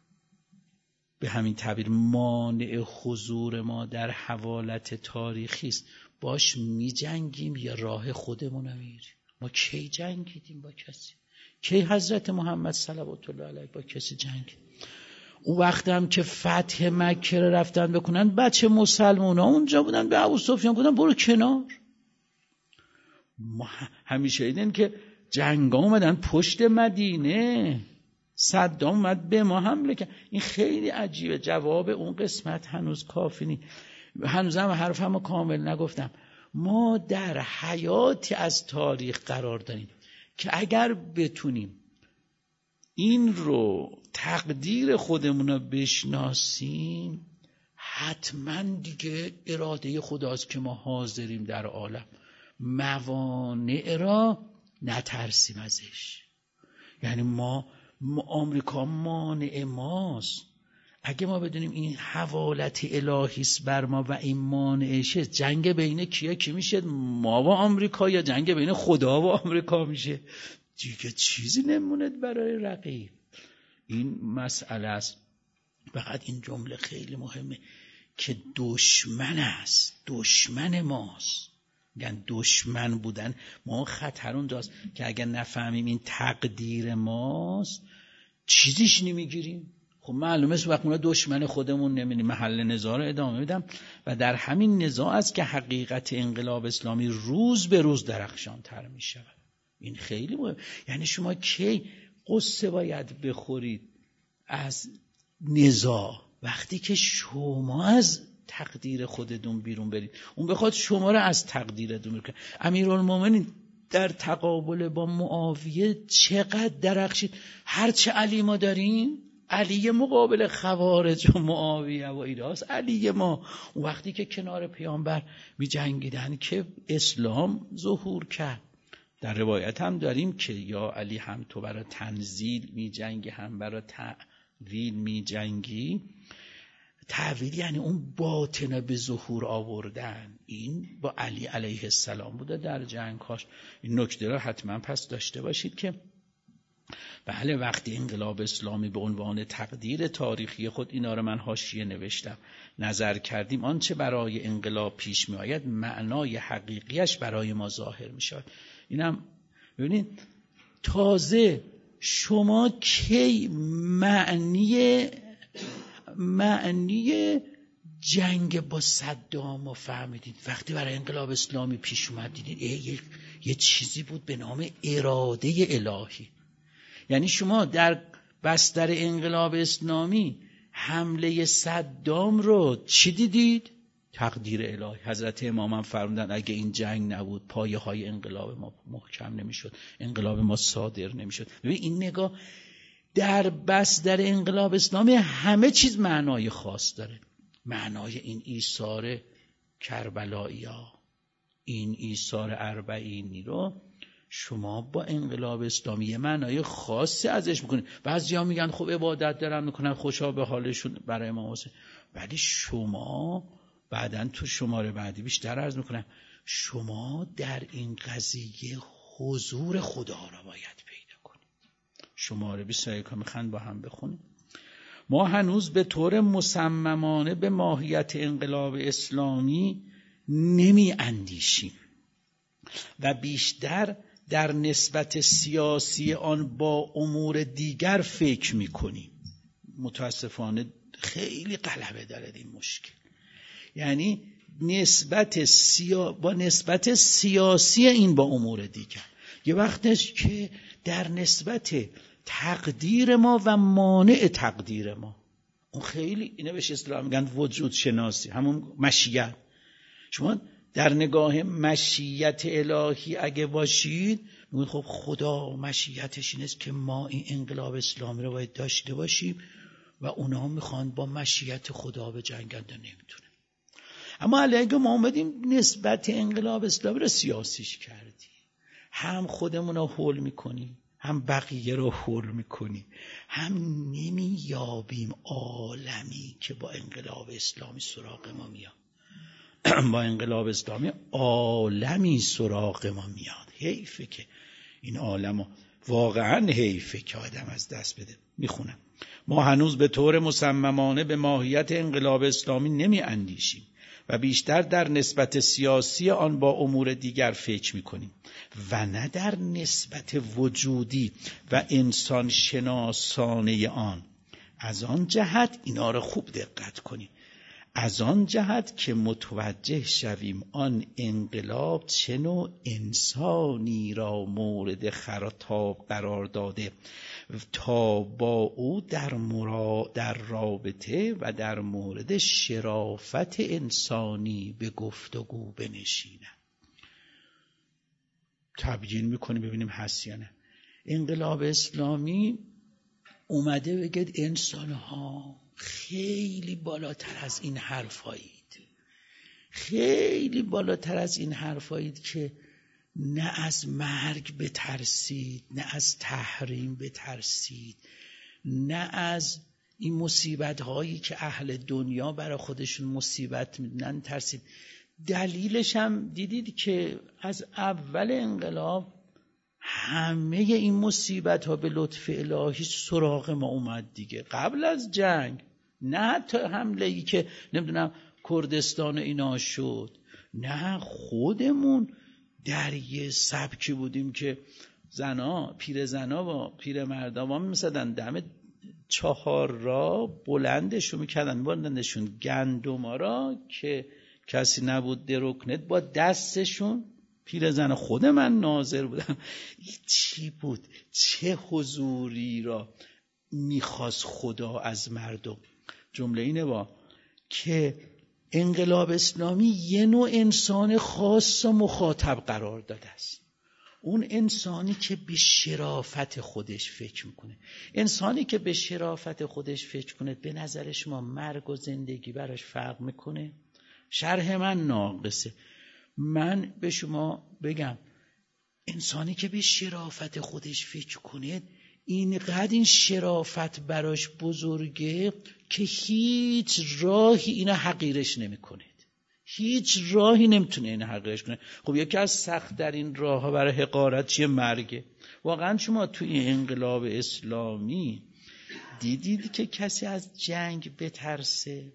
[SPEAKER 4] به همین تعبیر مانع حضور ما در حوالت تاریخی است، باش میجنگیم یا راه خودمون رو میریم؟ ما کی جنگیدیم با کسی؟ کی حضرت محمد صلوات الله علیه با کسی جنگید؟ اون وقت هم که فتح مکه رو رفتن بکنن، بچه مسلمان ها اونجا بودن، به ابو سفیان گفتن برو کنار. ما همیشه دیدن که جنگ ها اومدن پشت مدینه، صدام اومد به ما حمله کرد. این خیلی عجیبه. جواب اون قسمت هنوز کافی نیست. هنوز هم حرفمو کامل نگفتم. ما در حیاتی از تاریخ قرار داریم که اگر بتونیم این رو تقدیر خودمون رو بشناسیم، حتما دیگه اراده خداست که ما حاضریم در عالم. موانع را نترسیم ازش. یعنی ما, ما آمریکا مانع ماست. اگه ما بدونیم این حوالت الهی است بر ما و این مانعشه، جنگ بین کیا کی میشه؟ ما و آمریکا یا جنگ بین خدا و آمریکا میشه؟ دیگه چیزی نمونه برای رقیب. این مسئله است. فقط این جمله خیلی مهمه که دشمن است، دشمن ماست. میگن دشمن بودن ما، خطر اونجاست که اگر نفهمیم این تقدیر ماست چیزیش نمیگیریم. خب معلومه است وقت ما دشمن خودمون نمیدونیم. محل نزاع رو ادامه میدم و در همین نزاع است که حقیقت انقلاب اسلامی روز به روز درخشان تر می شود. این خیلی مهم. یعنی شما کی قصه باید بخورید از نزاع؟ وقتی که شما از تقدیر خودتون بیرون برید، اون بخواد شما رو از تقدیرتون بیرون کنه. امیرالمومنین در تقابل با معاویه چقدر درخشید. هرچه علی ما داریم، علی مقابل خوارج و معاویه و ایراس، علی ما. اون وقتی که کنار پیامبر می جنگیدن که اسلام ظهور کرد. در روایت هم داریم که یا علی هم تو برای تنزیل می جنگی هم برای تعویل می جنگی. تعویل یعنی اون باطنه به ظهور آوردن. این با علی علیه السلام بوده در جنگاش. این نکته را حتما پس داشته باشید که بله وقتی انقلاب اسلامی به عنوان تقدیر تاریخی خود، اینا رو من حاشیه نوشتم، نظر کردیم، آنچه برای انقلاب پیش می آید معنای حقیقیش برای ما ظاهر می شود. اینم ببینید تازه شما کی معنی معنی جنگ با صدام رو فهمیدید؟ وقتی برای انقلاب اسلامی پیش اومد دیدید یه،, یه چیزی بود به نام اراده الهی. یعنی شما در بستر انقلاب اسلامی حمله صدام رو چی دیدید؟ تقدیر الهی. حضرت امام هم فرمودن اگه این جنگ نبود پایه های انقلاب ما محکم نمیشد، انقلاب ما صادر نمیشد. ببین این نگاه در بستر انقلاب اسلامی همه چیز معنای خاص داره. معنای این ایثار کربلایی ها، این ایثار اربعینی رو شما با انقلاب اسلامی یه معنای خاصی ازش میکنید. بعضیا میگن خب عبادت دارن میکنن، خوشا به حالشون برای امام حسین. ولی شما بعدن تو شماره بعدی بیشتر عرض میکنم، شما در این قضیه حضور خدا را باید پیدا کنید. شماره بیست و یک میخوان با هم بخونیم. ما هنوز به طور مصممانه به ماهیت انقلاب اسلامی نمی اندیشیم و بیشتر در نسبت سیاسی آن با امور دیگر فکر می کنیم. متاسفانه خیلی غلبه داره این مشکل. یعنی نسبت سیا... با نسبت سیاسی این با امور دیگر. یه وقتش که در نسبت تقدیر ما و مانع تقدیر ما، اون خیلی اینه بهش اصطلاح میگن وجود شناسی، همون مشیت. شما در نگاه مشیت الهی اگه باشید میگید خب خدا مشیتش اینه که ما این انقلاب اسلامی رو باید داشته باشیم و اونا میخوان با مشیت خدا به جنگن، نمیتونه. اما اگه ما اومدیم نسبت انقلاب اسلامی رو سیاسیش کردیم، هم خودمون رو حول میکنیم هم بقیه رو حول میکنیم، هم نمییابیم عالمی که با انقلاب اسلامی سراغ ما میاد. با انقلاب اسلامی عالمی سراغ ما میاد. حیفه که این عالمو واقعا حیفه که آدم از دست بده. میخونم. ما هنوز به طور مصممانه به ماهیت انقلاب اسلامی نمی اندیشیم و بیشتر در نسبت سیاسی آن با امور دیگر فکر میکنیم و نه در نسبت وجودی و انسان شناسانه آن. از آن جهت اینا رو خوب دقت کنیم، از آن جهت که متوجه شویم آن انقلاب چه نوع انسانی را مورد خطاب قرار داده تا با او در, مرا در رابطه و در مورد شرافت انسانی به گفتگو بنشینم. تبیین میکنیم ببینیم هست یا نه. انقلاب اسلامی اومده بگید انسانها خیلی بالاتر از این حرفایید، خیلی بالاتر از این حرفایید که نه از مرگ بترسید، نه از تحریم بترسید، نه از این مصیبت هایی که اهل دنیا برای خودشون مصیبت میدونن ترسید. دلیلش هم دیدید که از اول انقلاب همه این مصیبت ها به لطف الهی سراغ ما اومد دیگه. قبل از جنگ نه حتی حمله ای که نمیدونم کردستان اینا شد، نه خودمون در یه سبکی بودیم که زنا پیر زنا با پیر مردا وا می‌سدن دم چهار را بلندشو میکردن میبردنشون گندما را که کسی نبود درکنت با دستشون. پیر زنا خود من ناظر بودم. این چی بود؟ چه حضوری را میخواست خدا از مردم؟ جمله اینه با که انقلاب اسلامی یه نوع انسان خاص و مخاطب قرار داده است. اون انسانی که به شرافت خودش فکر میکنه. انسانی که به شرافت خودش فکر کنه به نظر شما مرگ و زندگی براش فرق میکنه؟ شرح من ناقصه. من به شما بگم انسانی که به شرافت خودش فکر کنه اینقدر این شرافت براش بزرگه که هیچ راهی اینو حقیرش نمیکنه. هیچ راهی نمیتونه این حقیرش کنه. خب یکی از سخت در این راه ها برای حقارت چیه؟ مرگه. واقعا شما تو این انقلاب اسلامی دیدید که کسی از جنگ بترسه؟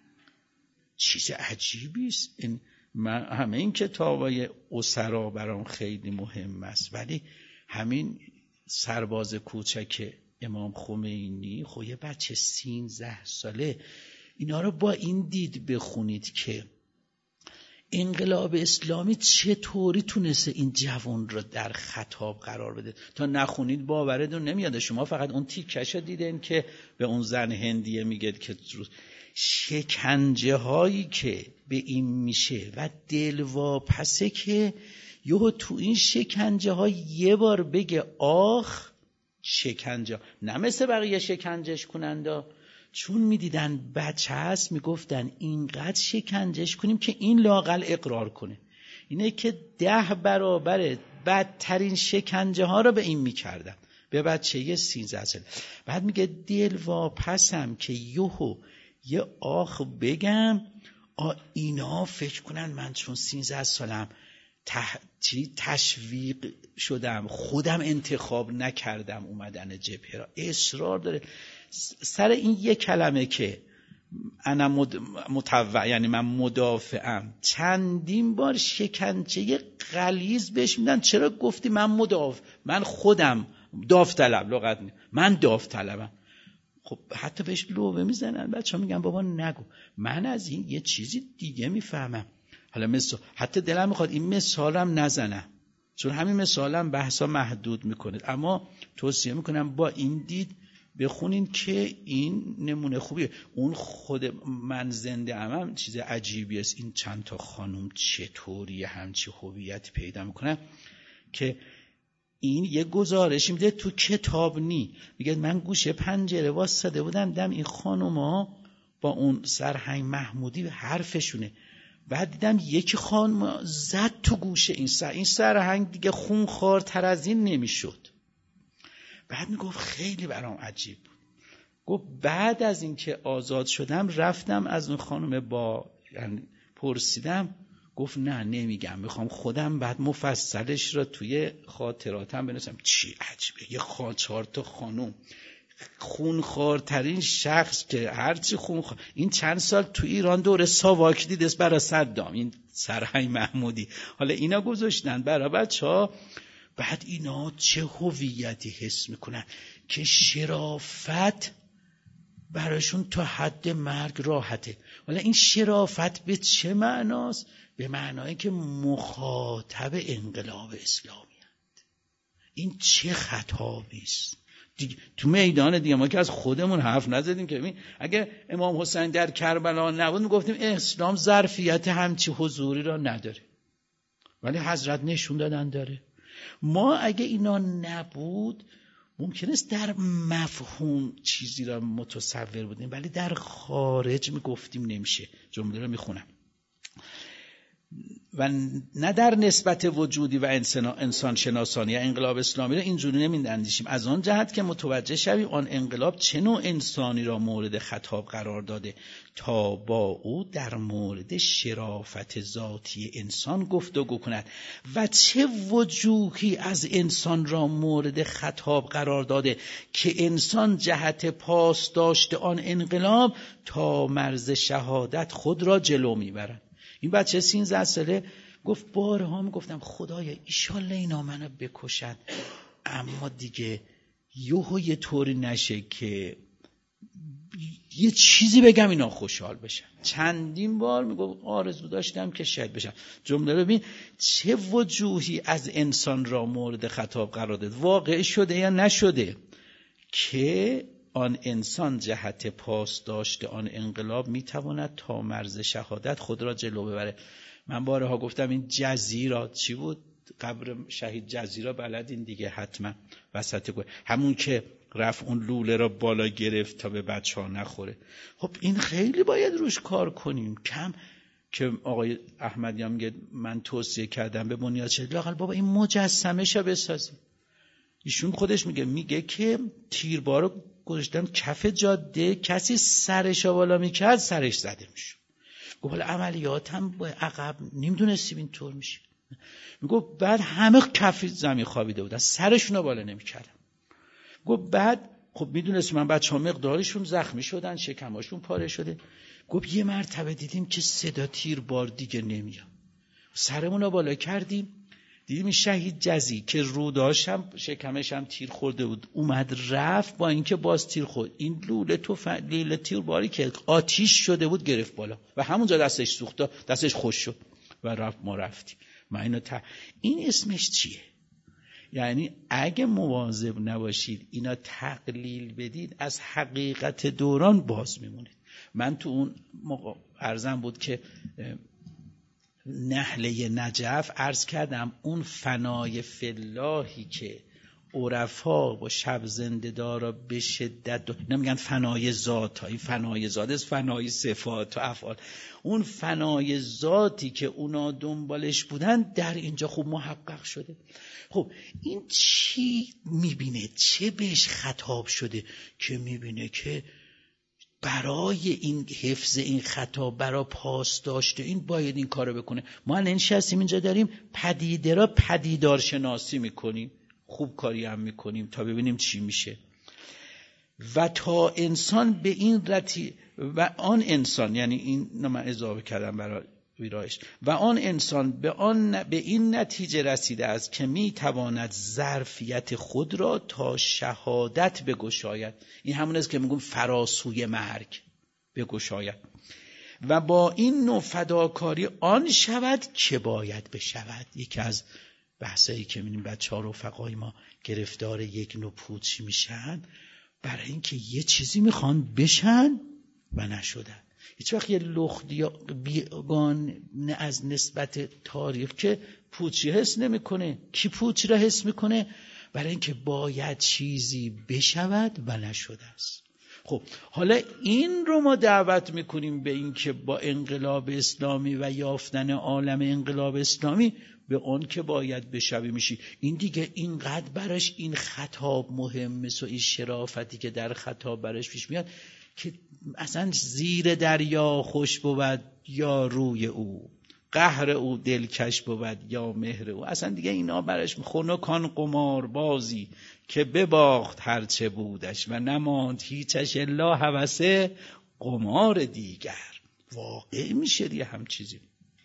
[SPEAKER 4] چیز عجیبی است. این من همه این کتابای اسرا برام خیلی مهم است، ولی همین سرباز کوچک امام خمینی خب یه بچه سیزده ساله، اینا رو با این دید بخونید که انقلاب اسلامی چطوری تونسته این جوان رو در خطاب قرار بده. تا نخونید باورتون نمیاد. شما فقط اون تیکشو دیدین که به اون زن هندیه میگه که شکنجه هایی که به این میشه و دلواپسه که یهو تو این شکنجه ها یه بار بگه آخ شکنجه، نه مثل بقیه شکنجهش کننده، چون میدیدن بچه هست میگفتن اینقدر شکنجهش کنیم که این لااقل اقرار کنه. اینه که ده برابر بدترین شکنجه ها رو به این میکردن، به بچه یه سیزده ساله. بعد میگه دلواپسم که یهو یه آخ بگم آ اینا فکر کنن من چون سیزده سالم تح... تشویق شدم، خودم انتخاب نکردم اومدن جبهه را. اصرار داره سر این یه کلمه که انا متوع، یعنی من مدافعم. چندین بار شکنجه غلیظ بهش میدن. چرا گفتی من مدافع؟ من خودم داوطلب، لغت من داوطلبم. خب حتی بهش لوبه میزنن. بچه‌ها میگن بابا نگو، من از این یه چیزی دیگه میفهمم. حالا مثلا حتی دلم میخواد این مثالم نزنم، چون همین مثالم بحثا محدود میکنه، اما توصیه میکنم با این دید بخونین که این نمونه خوبیه. اون خود من زنده امم چیز عجیبی است. این چند تا خانم چطوری همچی هویت پیدا میکنن که این یه گزارشی میده تو کتاب نی، میگه من گوشه پنجره واسطه بودم دم این خانوما با اون سرهنگ محمودی حرفشونه. بعد دیدم یکی خانم زد تو گوشه این سر این سرهنگ دیگه خونخوارتر از این نمیشد. بعد میگفت خیلی برام عجیب بود. گفت بعد از اینکه آزاد شدم رفتم از اون خانم با یعنی پرسیدم، گفت نه نمیگم، میخوام خودم بعد مفصلش را توی خاطراتم بنویسم. چی عجیبه، یه خال چهار تا خانم خونخوارترین شخص که هرچی خونخوار. این چند سال تو ایران دوره ساواک دیدست برای صدام، این سرهنگ محمودی، حالا اینا گذاشتن برای بچه‌ها. بعد اینا چه هویتی حس میکنن که شرافت براشون تا حد مرگ راحته. حالا این شرافت به چه معناست؟ به معنایی که مخاطب انقلاب اسلامی هست. این چه خطابی است؟ تو میدان دیگه ما که از خودمون حرف نزدیم که ببین اگه امام حسین در کربلا نبود میگفتیم اسلام ظرفیت همچی حضوری را نداره، ولی حضرت نشون دادن داره. ما اگه اینا نبود ممکن است در مفهوم چیزی را متصور بودیم، ولی در خارج میگفتیم نمیشه. جمله رو میخونم. و نه در نسبت وجودی و انسان شناسانی یا انقلاب اسلامی را اینجوری نمی‌اندیشیم، از آن جهت که متوجه شویم آن انقلاب چه نوع انسانی را مورد خطاب قرار داده تا با او در مورد شرافت ذاتی انسان گفتگو کند و چه وجوهی از انسان را مورد خطاب قرار داده که انسان جهت پاس داشته آن انقلاب تا مرز شهادت خود را جلو میبرد. این بچه سیزده ساله گفت بارها میگفتم خدایا ایشالله اینا منو بکشن، اما دیگه یهو یه طوری نشه که یه چیزی بگم اینا خوشحال بشن. چندین بار میگفت آرزو داشتم که شهید بشم. جمله رو ببین چه وجوهی از انسان را مورد خطاب قرار داد، واقع شده یا نشده که آن انسان جهت پاس داشته آن انقلاب میتواند تا مرز شهادت خود را جلو ببره. من بارها گفتم این جزیره چی بود؟ قبر شهید جزیره بلدین دیگه حتما وسط کوه، همون که رفت اون لوله را بالا گرفت تا به بچه ها نخوره. خب این خیلی باید روش کار کنیم. کم که آقای احمدی هم میگه من توصیه کردم به بنیاد شهید لااقل بابا این مجسمه شو بسازیم. ایشون خودش میگه میگه که تیربارو گذاشتن کف جاده، کسی سرش رو بالا میکرد سرش زده میشه. گفت حالا عملیات هم با عقب نمیدونستیم اینطور میشه. میگفت بعد همه کف زمین خوابیده بودن، سرشون رو بالا نمیکردن. گفت بعد خب میدونستیم من بچه ها مقدارشون زخمی شدن، شکماشون پاره شده. گفت یه مرتبه دیدیم که صدا تیر بار دیگه نمیاد، سرمون رو بالا کردیم دیدیم این شهید جزی که رو داشت هم شکمش هم تیر خورده بود اومد رفت، با اینکه باز تیر خورد این لوله تو لیله تیر باری که آتیش شده بود گرفت بالا و همونجا دستش سوخت، دستش خوش شد و رفت. ما رفتیم. من اینو ت... این اسمش چیه؟ یعنی اگه مواظب نباشید اینا تقلیل بدید از حقیقت دوران باز میمونید. من تو اون موقع عرضم بود که نحله نجف عرض کردم اون فنای فلاحی که عرفا با شب زنده دارا به شدت نمیگن فنای ذات، این فنای ذات است، فنای صفات و افعال. اون فنای ذاتی که اونا دنبالش بودن در اینجا خوب محقق شده. خب این چی میبینه؟ چه بهش خطاب شده که میبینه که برای این حفظ این خطا، برای پاس داشته این باید این کارو بکنه. ما نشستیم اینجا داریم پدیده را پدیدار شناسی میکنیم، خوب کاری هم میکنیم تا ببینیم چی میشه. و تا انسان به این رتی و آن انسان، یعنی این من اضافه کردم برای ویرایش، و آن انسان به آن به این نتیجه رسیده است که میتواند ظرفیت خود را تا شهادت بگشاید. این همون است که میگم فراسوی مرگ بگشاید و با این نوع فداکاری آن شود که باید بشود. یکی از بحثایی که می‌بینیم بچه‌ها رفقای ما گرفتار یک نوع پوچی میشن برای اینکه یه چیزی میخوان بشن و نشدن. هیچ وقت یه لختی بیگانه از نسبت تاریخ که پوچی حس نمیکنه. کی پوچی را حس میکنه؟ برای اینکه باید چیزی بشود و نشده است. خب حالا این رو ما دعوت میکنیم به اینکه با انقلاب اسلامی و یافتن عالم انقلاب اسلامی به اون که باید بشوی میشی. این دیگه اینقدر براش این خطاب مهمه و این شرافتی که در خطاب براش پیش میاد که اصلا زیر دریا خوش بود یا روی او، قهر او دلکش بود یا مهر او. اصلا دیگه اینا براش خنکان قمار بازی که بباخت هرچه بودش و نماند هیچش الا هوسه قمار دیگر. واقع میشه دیگه هم چیزی.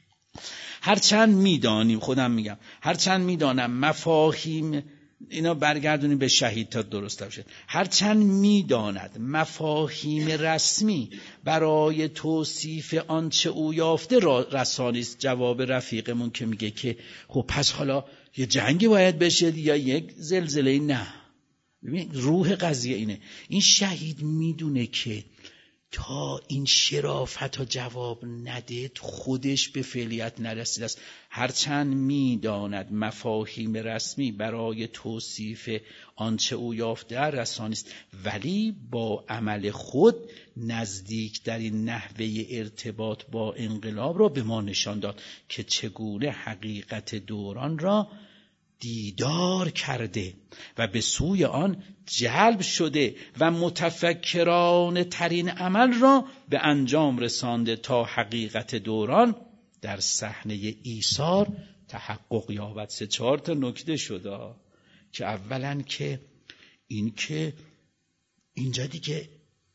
[SPEAKER 4] هرچند میدانیم، خودم میگم هرچند میدانم مفاهیم اینا برگردونیم به شهید تا درست بشه. هرچند میداند مفاهیم رسمی برای توصیف آنچه او یافته رسانی است. جواب رفیقمون که میگه که خب پس حالا یه جنگی باید بشه یا یک زلزله. نه، ببین روح قضیه اینه. این شهید میدونه که تا این شرافت و جواب نده خودش به فعلیت نرسیده است. هرچند میداند مفاهیم رسمی برای توصیف آنچه او یافته رسانی است، ولی با عمل خود نزدیک در این نحوه ارتباط با انقلاب را به ما نشان داد که چگونه حقیقت دوران را دیدار کرده و به سوی آن جلب شده و متفکرانه ترین عمل را به انجام رسانده تا حقیقت دوران در صحنه ایثار تحقق یابد. سه چهار تا نکته شده که اولا که این که اینجا دیگه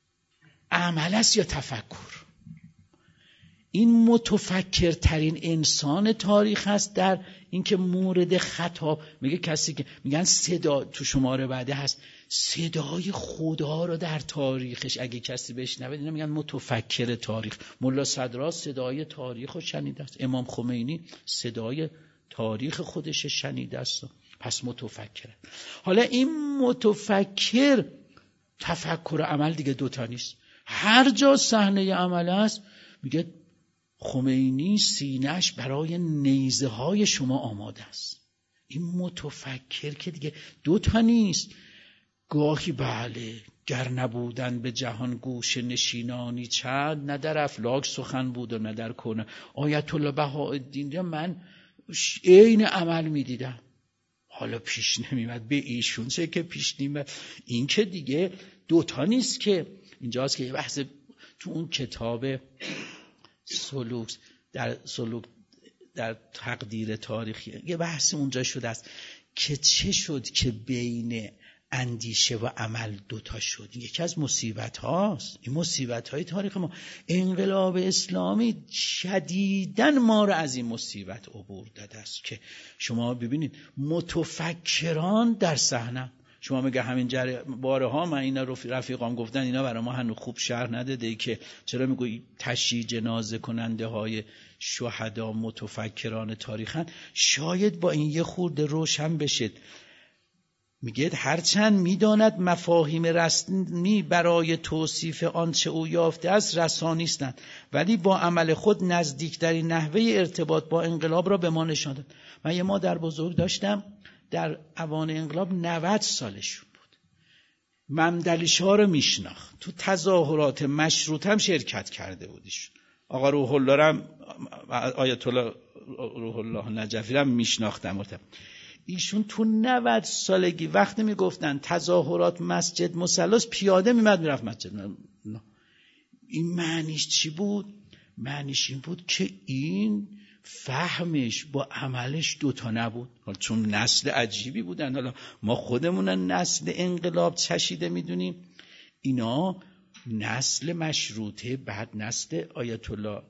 [SPEAKER 4] عمل است یا تفکر. این متفکرترین انسان تاریخ است در اینکه مورد خطاب میگه کسی که میگن صدا تو شماره بعده هست صدای خدا رو در تاریخش اگه کسی بشنوه اینا میگن متفکر تاریخ. ملا صدرا صدای تاریخ رو شنیده است، امام خمینی صدای تاریخ خودش شنیده است، پس متفکره. حالا این متفکر تفکر و عمل دیگه دوتا نیست. هر جا صحنه عمل است میگه خمینی سینه‌اش برای نیزه های شما آماده است. این متفکر که دیگه دوتا نیست. گاهی بله گر نبودن به جهان گوش نشینانی چند، نه در افلاک سخن بود و نه در کون. آیت الله بهاءالدین من عین عمل میدیدم، حالا پیش نمیمد به ایشون چه که پیش نمیمد. این که دیگه دوتا نیست که اینجاست که یه بحث تو اون کتاب سلوک در سلوک در تقدیر تاریخی یه بحث اونجا شده است که چه شد که بین اندیشه و عمل دوتا شد. یکی از مصیبت هاست، این مصیبت های تاریخ ما. انقلاب اسلامی شدیداً ما رو از این مصیبت عبور داده است که شما ببینید متفکران در صحنه. شما میگه همین جره بارها من اینا رفیقام گفتن اینا برای ما هنوز خوب شرح نداده ای که چرا میگویی تشییع جنازه کننده های شهدا متفکران تاریخن. شاید با این یه خورده روشن بشید. میگه هرچند میداند مفاهیم رسمی برای توصیف آنچه او یافته است رسانیستند، ولی با عمل خود نزدیک در این نحوه ارتباط با انقلاب را به ما نشان داد. من یه مادر بزرگ داشتم در اوان انقلاب نود سالشون بود. ممدلیشا رو میشناخت، تو تظاهرات مشروط هم شرکت کرده بودیش. آقا روح الله هم آیت الله روح الله نجفی هم میشناختم. ایشون تو نود سالگی وقتی میگفتن تظاهرات مسجد مصلی پیاده میمد میرفت مسجد. نه. این معنیش چی بود؟ معنیش این بود که این فهمش با عملش دوتا نبود. چون نسل عجیبی بودن. حالا ما خودمون نسل انقلاب چشیده میدونیم، اینا نسل مشروطه، بعد نسل آیت الله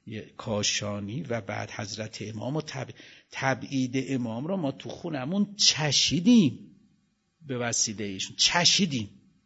[SPEAKER 4] کاشانی و بعد حضرت امام و تب... تبعید امام را ما تو خونمون چشیدیم، به وسیله ایشون چشیدیم،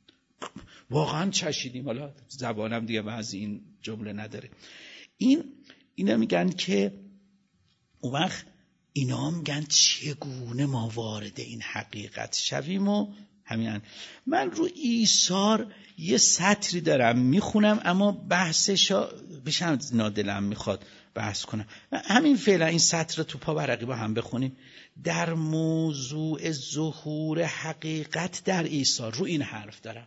[SPEAKER 4] واقعا چشیدیم. حالا زبانم دیگه بعضی این جمله نداره. این اینا میگن که اون وقت اینا میگن چگونه ما وارد این حقیقت شویم. و همین من رو ایثار یه سطری دارم میخونم اما بحثشا بشم نادلم میخواد بحث کنم. همین فعلا این سطر تو پا برقی با هم بخونیم. در موضوع ظهور حقیقت در ایثار رو این حرف دارم.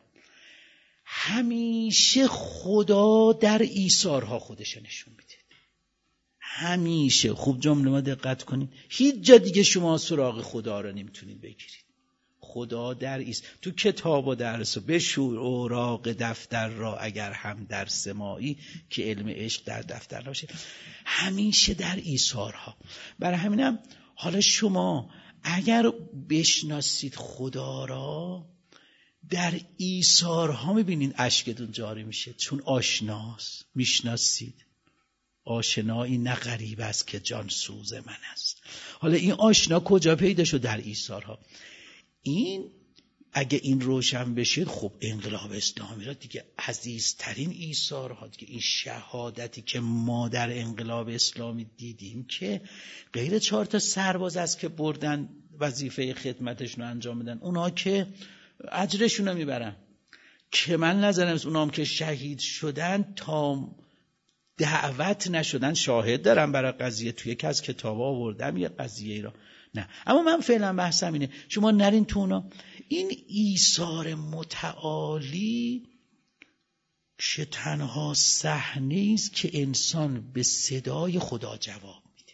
[SPEAKER 4] همیشه خدا در ایثارها خودش نشون میده. همیشه. خوب جمله ما دقت کنید. هیچ جا دیگه شما سراغ خدا رو نمیتونید بگیرید. خدا در ایست. تو کتاب و درس و بشور اوراق دفتر را اگر هم در سمایی که علم عشق در دفتر نباشه. همیشه در ایثارها. برای همینم حالا شما اگر بشناسید خدا را در ایثارها میبینید اشکتون جاری میشه، چون آشناست. میشناسید. آشنایی نه غریب است که جان سوز من است. حالا این آشنا کجا پیدا شد؟ در ایثارها. این اگه این روشن بشید خب انقلاب اسلامی را دیگه عزیزترین ایثارها دیگه، این شهادتی که ما در انقلاب اسلامی دیدیم که غیر چهار تا سرباز است که بردن وظیفه خدمتشون رو انجام بدن، اونا که اجرشون رو میبرن، که من نظرم است اونا هم که شهید شدن تا دعوت نشدن. شاهد دارم برای قضیه، توی یکی از کتابا آوردم یه قضیه را. نه اما من فعلا بحثم اینه شما نرین تو اونا. این ایثار متعالی که تنها صحنه‌ای است که انسان به صدای خدا جواب میده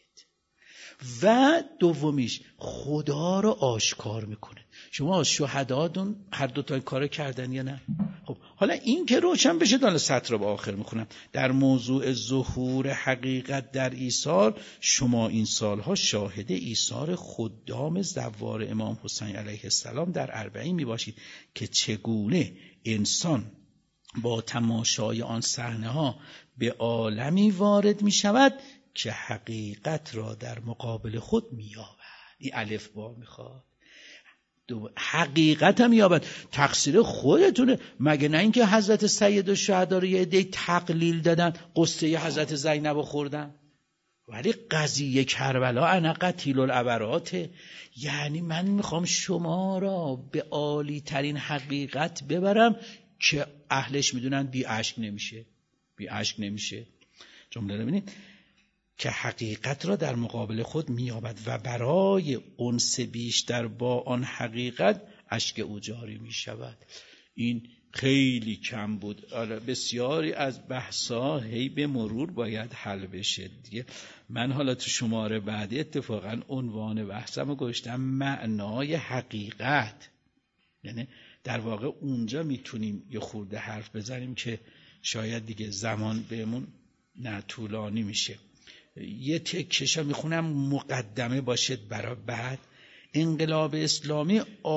[SPEAKER 4] و دومیش خدا رو آشکار میکنه. شما شهداتون هر دو تا کارو کردن یا نه؟ خب حالا این که روشن بشه، داله سطر رو به آخر میخونم. در موضوع ظهور حقیقت در ایثار، شما این سالها شاهد ایثار خدام زوار امام حسین علیه السلام در اربعین میباشید که چگونه انسان با تماشای آن صحنه ها به عالمی وارد میشود که حقیقت را در مقابل خود مییابد. این الف با میخواد حقیقت هم یابد. تقصیر خودتونه مگه نه اینکه حضرت سید الشهدا رو یه عده تقلیل دادن، قصه حضرت زینب رو خوردن؟ ولی قضیه کربلا انا قتیل العبراته. یعنی من میخوام شما را به عالی ترین حقیقت ببرم که اهلش میدونن بی اشک نمیشه، بی اشک نمیشه. جمله رو ببینید که حقیقت را در مقابل خود می‌یابد و برای انس بیشتر با آن حقیقت اشک او جاری می‌شود. این خیلی کم بود. بسیاری از بحث‌ها هی به مرور باید حل بشه دیگه. من حالا تو شماره بعدی اتفاقا عنوان بحثمو گذاشتم معنای حقیقت. یعنی در واقع اونجا میتونیم یه خورده حرف بزنیم که شاید دیگه زمان بهمون نه طولانی میشه. یه تکشا میخونم مقدمه باشد برای بعد. انقلاب اسلامی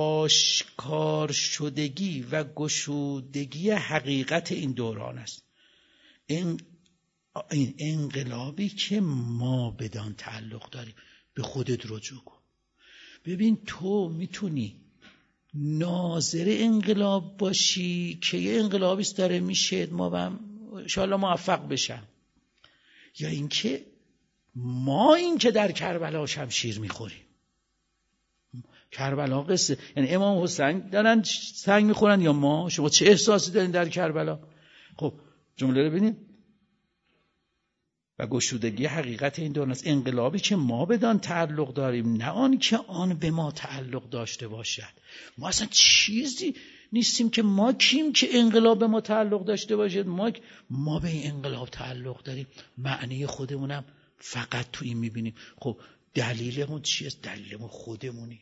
[SPEAKER 4] آشکار شدگی و گشودگی حقیقت این دوران است. این این انقلابی که ما بدان تعلق داریم. به خودت رجوع کن. ببین تو میتونی ناظر انقلاب باشی که یه انقلابیست داره میشه، ما هم انشاءالله موفق بشم، یا اینکه ما این که در کربلا شمشیر میخوریم. کربلا قصه، یعنی امام حسین دارن سنگ میخورن یا ما؟ شما چه احساسی دارین در کربلا؟ خب جمله رو ببینید. و گشودگی حقیقت این دوران است. انقلابی که ما بدان تعلق داریم، نه آن که آن به ما تعلق داشته باشد. ما اصلا چیزی نیستیم که ما کیم که انقلاب به ما تعلق داشته باشد. ما ما به این انقلاب تعلق داریم، معنی خودمونم فقط تو این میبینیم. خب دلیلمون چیه؟ دلیلمون خودمونی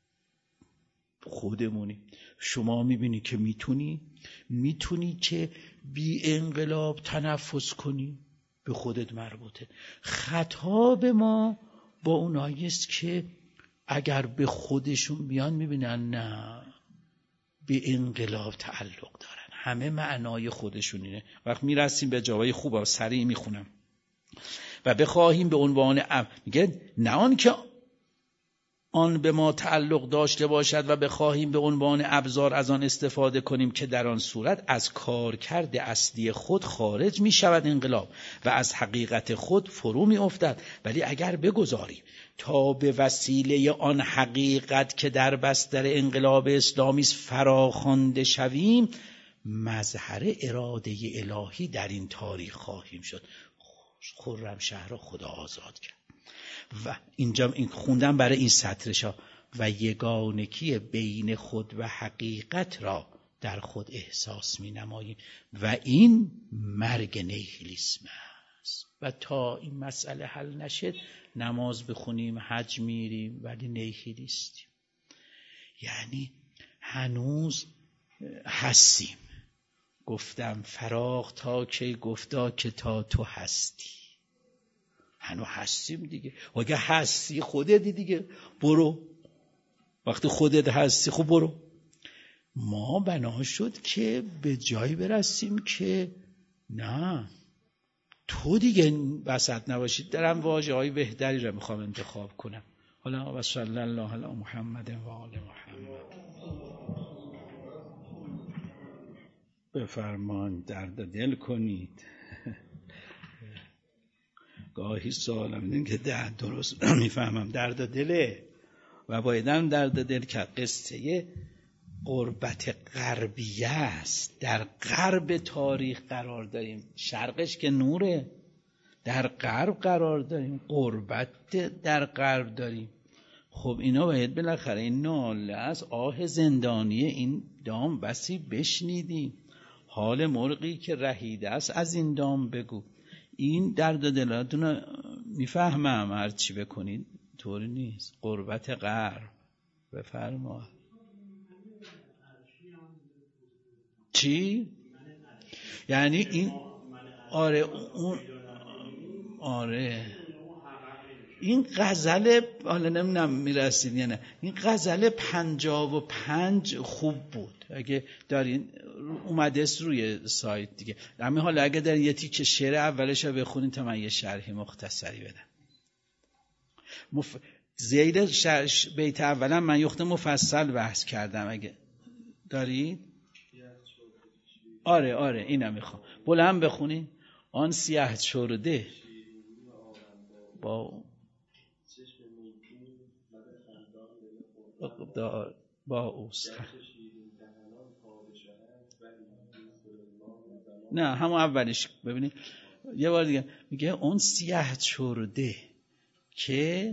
[SPEAKER 4] خودمونی شما میبینی که میتونی میتونی که بی انقلاب تنفس کنی، به خودت مربوطه. خطاب ما با اونایی است که اگر به خودشون بیان میبینن نه به انقلاب تعلق دارن، همه معنای خودشون اینه. وقت میرسیم به جوای خوبا سریع میخونم. و بخواهیم به عنوان اب میگه نه آن که آن به ما تعلق داشته باشد و بخواهیم به عنوان ابزار از آن استفاده کنیم که در آن صورت از کارکرد اصلی خود خارج می شود انقلاب و از حقیقت خود فرو می افتد. ولی اگر بگذاریم تا به وسیله آن حقیقت که در بستر انقلاب اسلامی فراخوانده شویم، مظهر اراده الهی در این تاریخ خواهیم شد. خرمشهر خدا آزاد کرد. و اینجا این خوندم برای این سطرشا. و یگانگی بین خود و حقیقت را در خود احساس می نماییم و این مرگ نیهیلیسم است. و تا این مسئله حل نشد نماز بخونیم، حج میریم، ولی نیهیلیستیم. یعنی هنوز هستیم. گفتم فراغ تا که گفتا که تا تو هستی. هنو هستیم دیگه. و اگه هستی خودت دیگه برو. وقتی خودت هستی خب برو. ما بنا شد که به جایی برسیم که نه تو دیگه وسط نباشید. درم واژه های بهتری را میخوام انتخاب کنم. حالا و صلی الله علی محمد و آل محمد. بفرمان درد دل کنید. گاهی سوالم اینه که درد درست میفهمم درد دله و بایدم درد دل که قصه قربت غربیه است. در غرب تاریخ قرار داریم، شرقش که نوره، در غرب قرار داریم، قربت در غرب داریم. خب اینا باید بالاخره این ناله از آه زندانی این دام بسی بشنیدیم. حال مرغی که رهیده است از این دام بگو. این درد دلاتون رو میفهمم، هر چی بکنید طوری نیست. قربت غرب بفرما. چی؟ یعنی این آره اون آره این غزل، حالا نمیدونم میرسید یا نه، این غزل پنجاه و پنج خوب بود. اگه دارین اومده است روی سایت دیگه. همین حالا اگه دارین یه تیکه شعر اولش رو بخونین تا من یه شرحی مختصری بدم. مف... زیر شرح بیت اولا من یخت مفصل بحث کردم. اگه دارید آره آره اینم میخوام بلند بخونین. آن سیاه چرده با با اوست. نه همون اولش ببینید یه بار دیگه میگه اون سیاه چرده که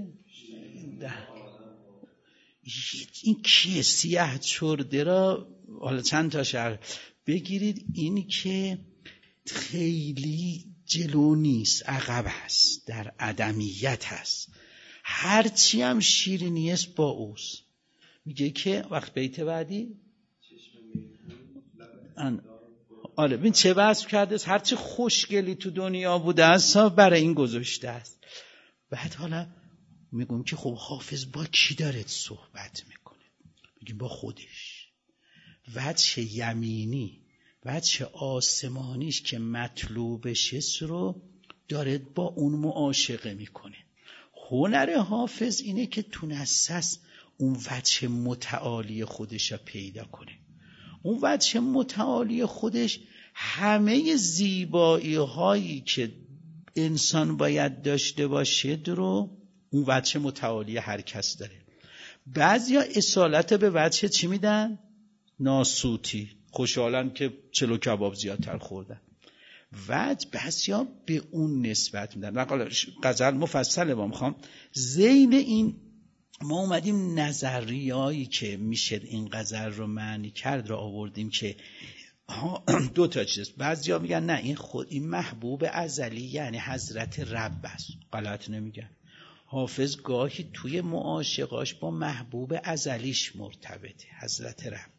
[SPEAKER 4] این کیه؟ سیاه چرده را حالا چند تا شعر بگیرید. اینی که خیلی جلو نیست، عقب هست، در عدمیت هست، هرچی هم شیرینی است با اوست. میگه که وقت بیت بعدی آره ببین چه وصف کرده است. هرچی خوشگلی تو دنیا بوده است برای این گذاشته است. بعد حالا میگم که خب حافظ با کی داره صحبت میکنه؟ میگیم با خودش. وجه یمینی وجه آسمانیش که مطلوبش رو داره با اون معاشقه میکنه. هنر حافظ اینه که تونسته اون وجه متعالی خودش رو پیدا کنه. اون وجه متعالی خودش همه زیبایی هایی که انسان باید داشته باشه رو اون وجه متعالی هر کس داره. بعضیا اصالت به وجه چی میدن؟ ناسوتی، خوشحالن که چلو کباب زیادتر خوردن. وجه بعضیا به اون نسبت میدن. نقل غزل مفصله با میخوام زین این ما اومدیم نظریه‌ای که میشه این غزل رو معنی کرد رو آوردیم که دو تا چیز. بعضیا میگن نه این خود این محبوب ازلی یعنی حضرت رب است. غلط نمیگن. حافظ گاهی توی معاشقاش با محبوب ازلیش مرتبطه، حضرت رب.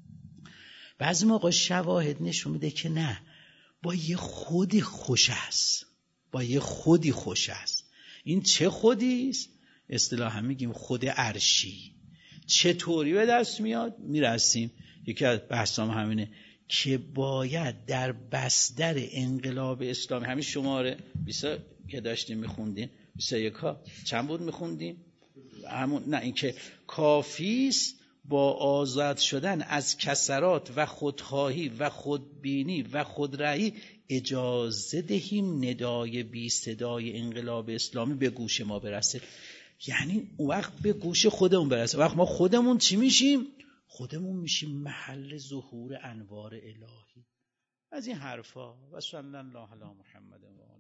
[SPEAKER 4] بعضی موقع شواهد نشون میده که نه، با یه خودی خوش است، با یه خودی خوش است. این چه خودی است؟ اصطلاحا میگیم خود عرشی. چطوری به دست میاد؟ میرسیم یکی از بحثام همینه که باید در بستر انقلاب اسلامی، همین شماره بیست که داشتیم میخوندیم بیست و یک ها چند بود میخوندیم؟ همون نه، این که کافی است با آزاد شدن از کسرات و خودخواهی و خودبینی و خودرأیی اجازه دهیم ندای بی صدای انقلاب اسلامی به گوش ما برسه. یعنی اون وقت به گوش خودمون برسه. وقت ما خودمون چی میشیم؟ خودمون میشیم محل ظهور انوار الهی. از این حرفا. و صلی الله علی محمد و